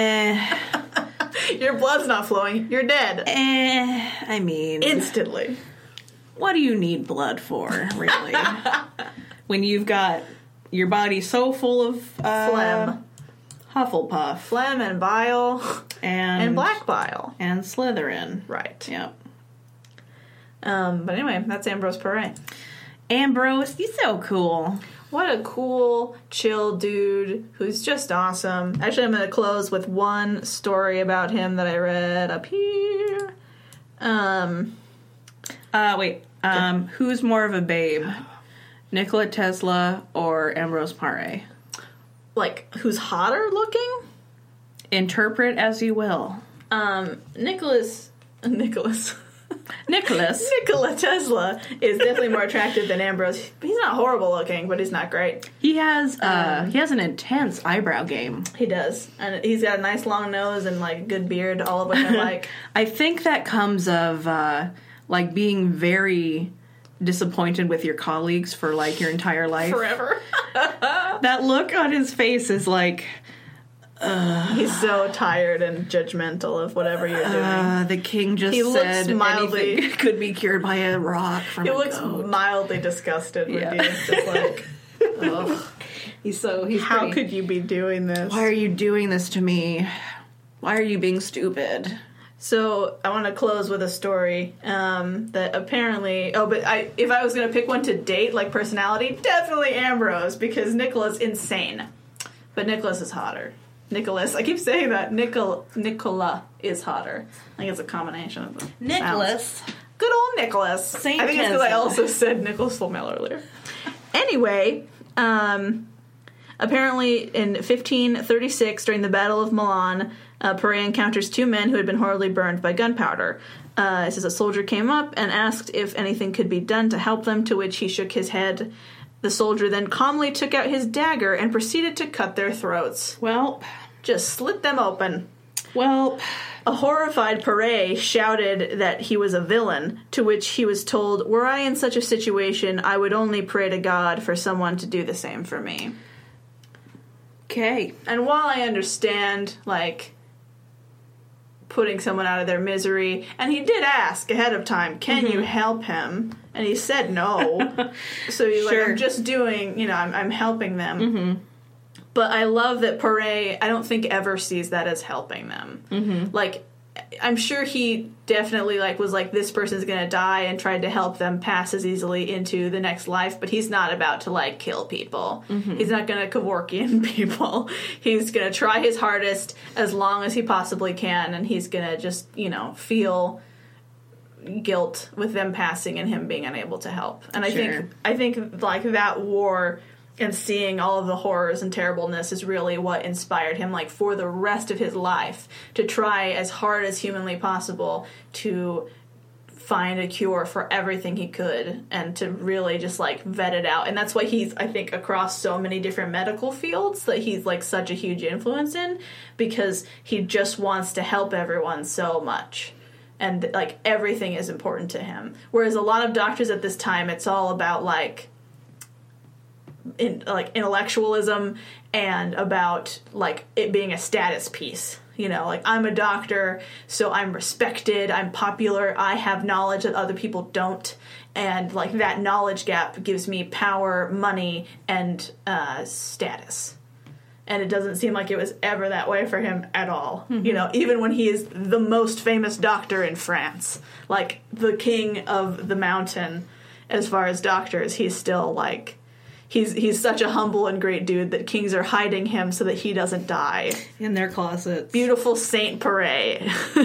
Your blood's not flowing. You're dead. I mean... Instantly. What do you need blood for, really? When you've got your body so full of... Phlegm. Hufflepuff. Phlegm and bile. And black bile. And Slytherin. Right. Yep. But anyway, that's Ambrose Pare. Ambrose, he's so cool. What a cool, chill dude who's just awesome. Actually, I'm going to close with one story about him that I read up here. Who's more of a babe? Nikola Tesla or Ambrose Pare? Like, who's hotter looking? Interpret as you will. Nicholas. Nikola Tesla is definitely more attractive than Ambrose. He's not horrible looking, but he's not great. He has an intense eyebrow game. He does. And he's got a nice long nose and, like, good beard, all of which I like. I think that comes of, like, being very disappointed with your colleagues for, like, your entire life. Forever. That look on his face is like... He's so tired and judgmental of whatever you're doing. The king just said anything could be cured by a rock from a goat. He looks mildly disgusted with you. Just like, ugh. He's How could you be doing this? Why are you doing this to me? Why are you being stupid? So I want to close with a story that apparently... if I was going to pick one to date, like personality, definitely Ambrose, because Nicola's insane. But Nicholas is hotter. Nicholas. I keep saying that. Nicola is hotter. I think it's a combination of them. Nicholas. Sounds. Good old Nicholas. I think it's because I also said Nicholas Flamel earlier. Anyway, apparently in 1536, during the Battle of Milan, Pare encounters two men who had been horribly burned by gunpowder. It says a soldier came up and asked if anything could be done to help them, to which he shook his head. The soldier then calmly took out his dagger and proceeded to cut their throats. Well, just slit them open. Well, a horrified Pare shouted that he was a villain, to which he was told, were I in such a situation, I would only pray to God for someone to do the same for me. Okay. And while I understand, like, putting someone out of their misery, and he did ask ahead of time, can you help him? And he said no. So he's like, I'm just doing, I'm helping them. Mm-hmm. But I love that Pare, I don't think ever sees that as helping them. Mm-hmm. Like, I'm sure he definitely, like, was like, this person's gonna die, and tried to help them pass as easily into the next life, but he's not about to, like, kill people. Mm-hmm. He's not gonna Kevorkian people. He's gonna try his hardest as long as he possibly can, and he's gonna just, feel guilt with them passing and him being unable to help. And I think like that war and seeing all of the horrors and terribleness is really what inspired him, like, for the rest of his life, to try as hard as humanly possible to find a cure for everything he could, and to really just, like, vet it out. And that's why he's, I think, across so many different medical fields that he's, like, such a huge influence in, because he just wants to help everyone so much. And, like, everything is important to him. Whereas a lot of doctors at this time, it's all about, like, intellectualism and about, like, it being a status piece. Like, I'm a doctor, so I'm respected, I'm popular, I have knowledge that other people don't. And, like, that knowledge gap gives me power, money, and status. And it doesn't seem like it was ever that way for him at all. Mm-hmm. Even when he is the most famous doctor in France, like, the king of the mountain, as far as doctors, he's still, like, he's such a humble and great dude that kings are hiding him so that he doesn't die. In their closets. Beautiful Saint Pare.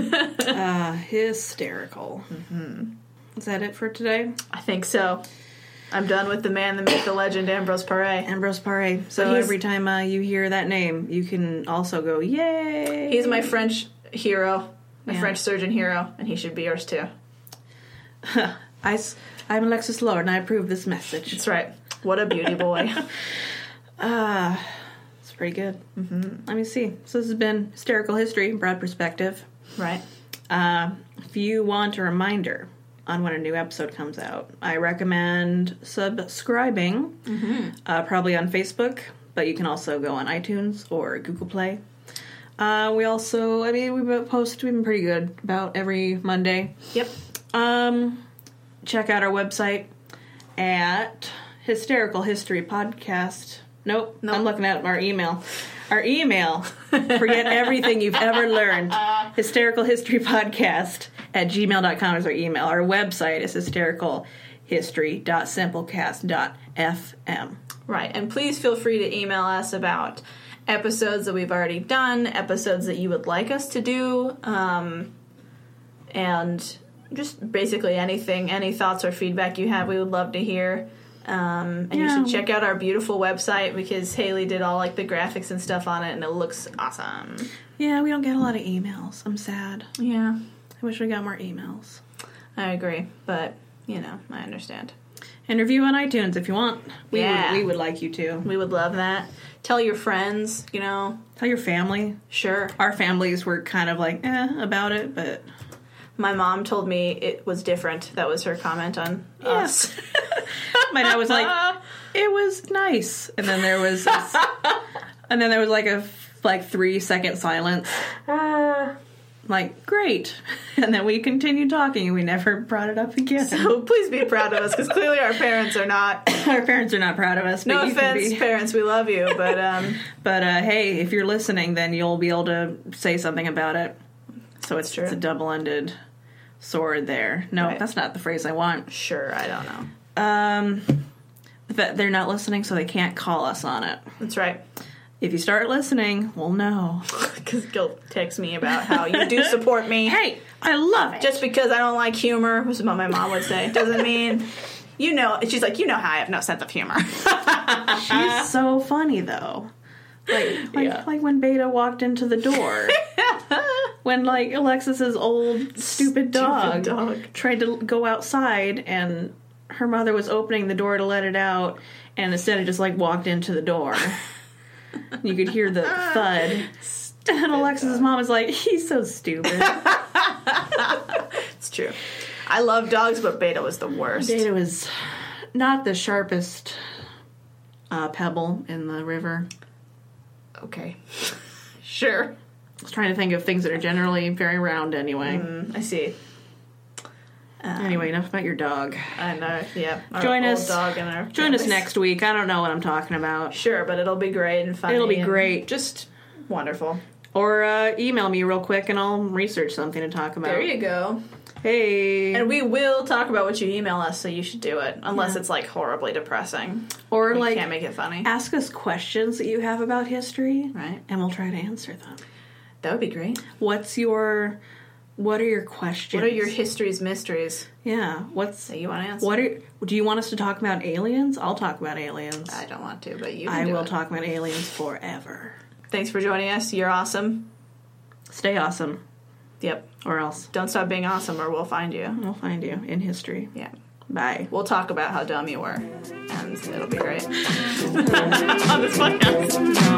Hysterical. Mm-hmm. Is that it for today? I think so. I'm done with the man, the myth, the legend, Ambrose Pare. Ambrose Pare. So every time you hear that name, you can also go, yay! He's my French hero, a Yeah. French surgeon hero, and he should be yours too. I'm Alexis Lord, and I approve this message. That's right. What a beauty boy. It's pretty good. Mm-hmm. Let me see. So this has been Hysterical History, Broad Perspective. Right. If you want a reminder on when a new episode comes out, I recommend subscribing, probably on Facebook, but you can also go on iTunes or Google Play. We also, we've been pretty good about every Monday. Yep. Check out our website at Hysterical History Podcast. Nope. I'm looking at our email. Our email. Forget everything you've ever learned. Hysterical History Podcast at gmail.com is our email. Our website is hystericalhistory.simplecast.fm. Right. And please feel free to email us about episodes that we've already done, episodes that you would like us to do, and just basically anything, any thoughts or feedback you have, we would love to hear. And you should check out our beautiful website because Haley did all like the graphics and stuff on it, and it looks awesome. Yeah, we don't get a lot of emails. I'm sad. Yeah. I wish we got more emails. I agree, but, I understand. And review on iTunes if you want. We would like you to. We would love that. Tell your friends, Tell your family. Sure. Our families were kind of like, about it, but... My mom told me it was different. That was her comment on us. My dad was like, it was nice. And then there was like a 3-second silence. Like, great. And then we continued talking and we never brought it up again. So please be proud of us because clearly our parents are not. Our parents are not proud of us. No offense, parents, we love you. But hey, if you're listening, then you'll be able to say something about it. So it's true. It's a double-ended sword there. No, right. That's not the phrase I want. Sure, I don't know. But they're not listening, so they can't call us on it. That's right. If you start listening, we'll know. Because Gil texts me about how you do support me. Hey, I love it. Just because I don't like humor, which is what my mom would say, doesn't mean, she's like, how I have no sense of humor. She's so funny, though. Like when Beta walked into the door. When, Alexis's old stupid dog tried to go outside and her mother was opening the door to let it out and instead it just, walked into the door. You could hear the thud. And Alexis's mom is like, he's so stupid. It's true. I love dogs, but Beta was the worst. Beta was not the sharpest pebble in the river. Okay. Sure. I was trying to think of things that are generally very round anyway. I see. Anyway, enough about your dog. I know, yeah. Join us. Dog and our join us next week. I don't know what I'm talking about. Sure, but it'll be great and funny. It'll be great. Just wonderful. Or email me real quick and I'll research something to talk about. There you go. Hey. And we will talk about what you email us, so you should do it. Unless it's, horribly depressing. Or, we can't make it funny. Ask us questions that you have about history. Right. And we'll try to answer them. That would be great. What are your questions? What are your history's mysteries? Yeah. That you want to answer? Do you want us to talk about aliens? I'll talk about aliens. I don't want to, but you can I will it. talk about aliens forever. Thanks for joining us. You're awesome. Stay awesome. Yep. Or else. Don't stop being awesome or we'll find you. We'll find you in history. Yeah. Bye. We'll talk about how dumb you were. And it'll be great. On this podcast.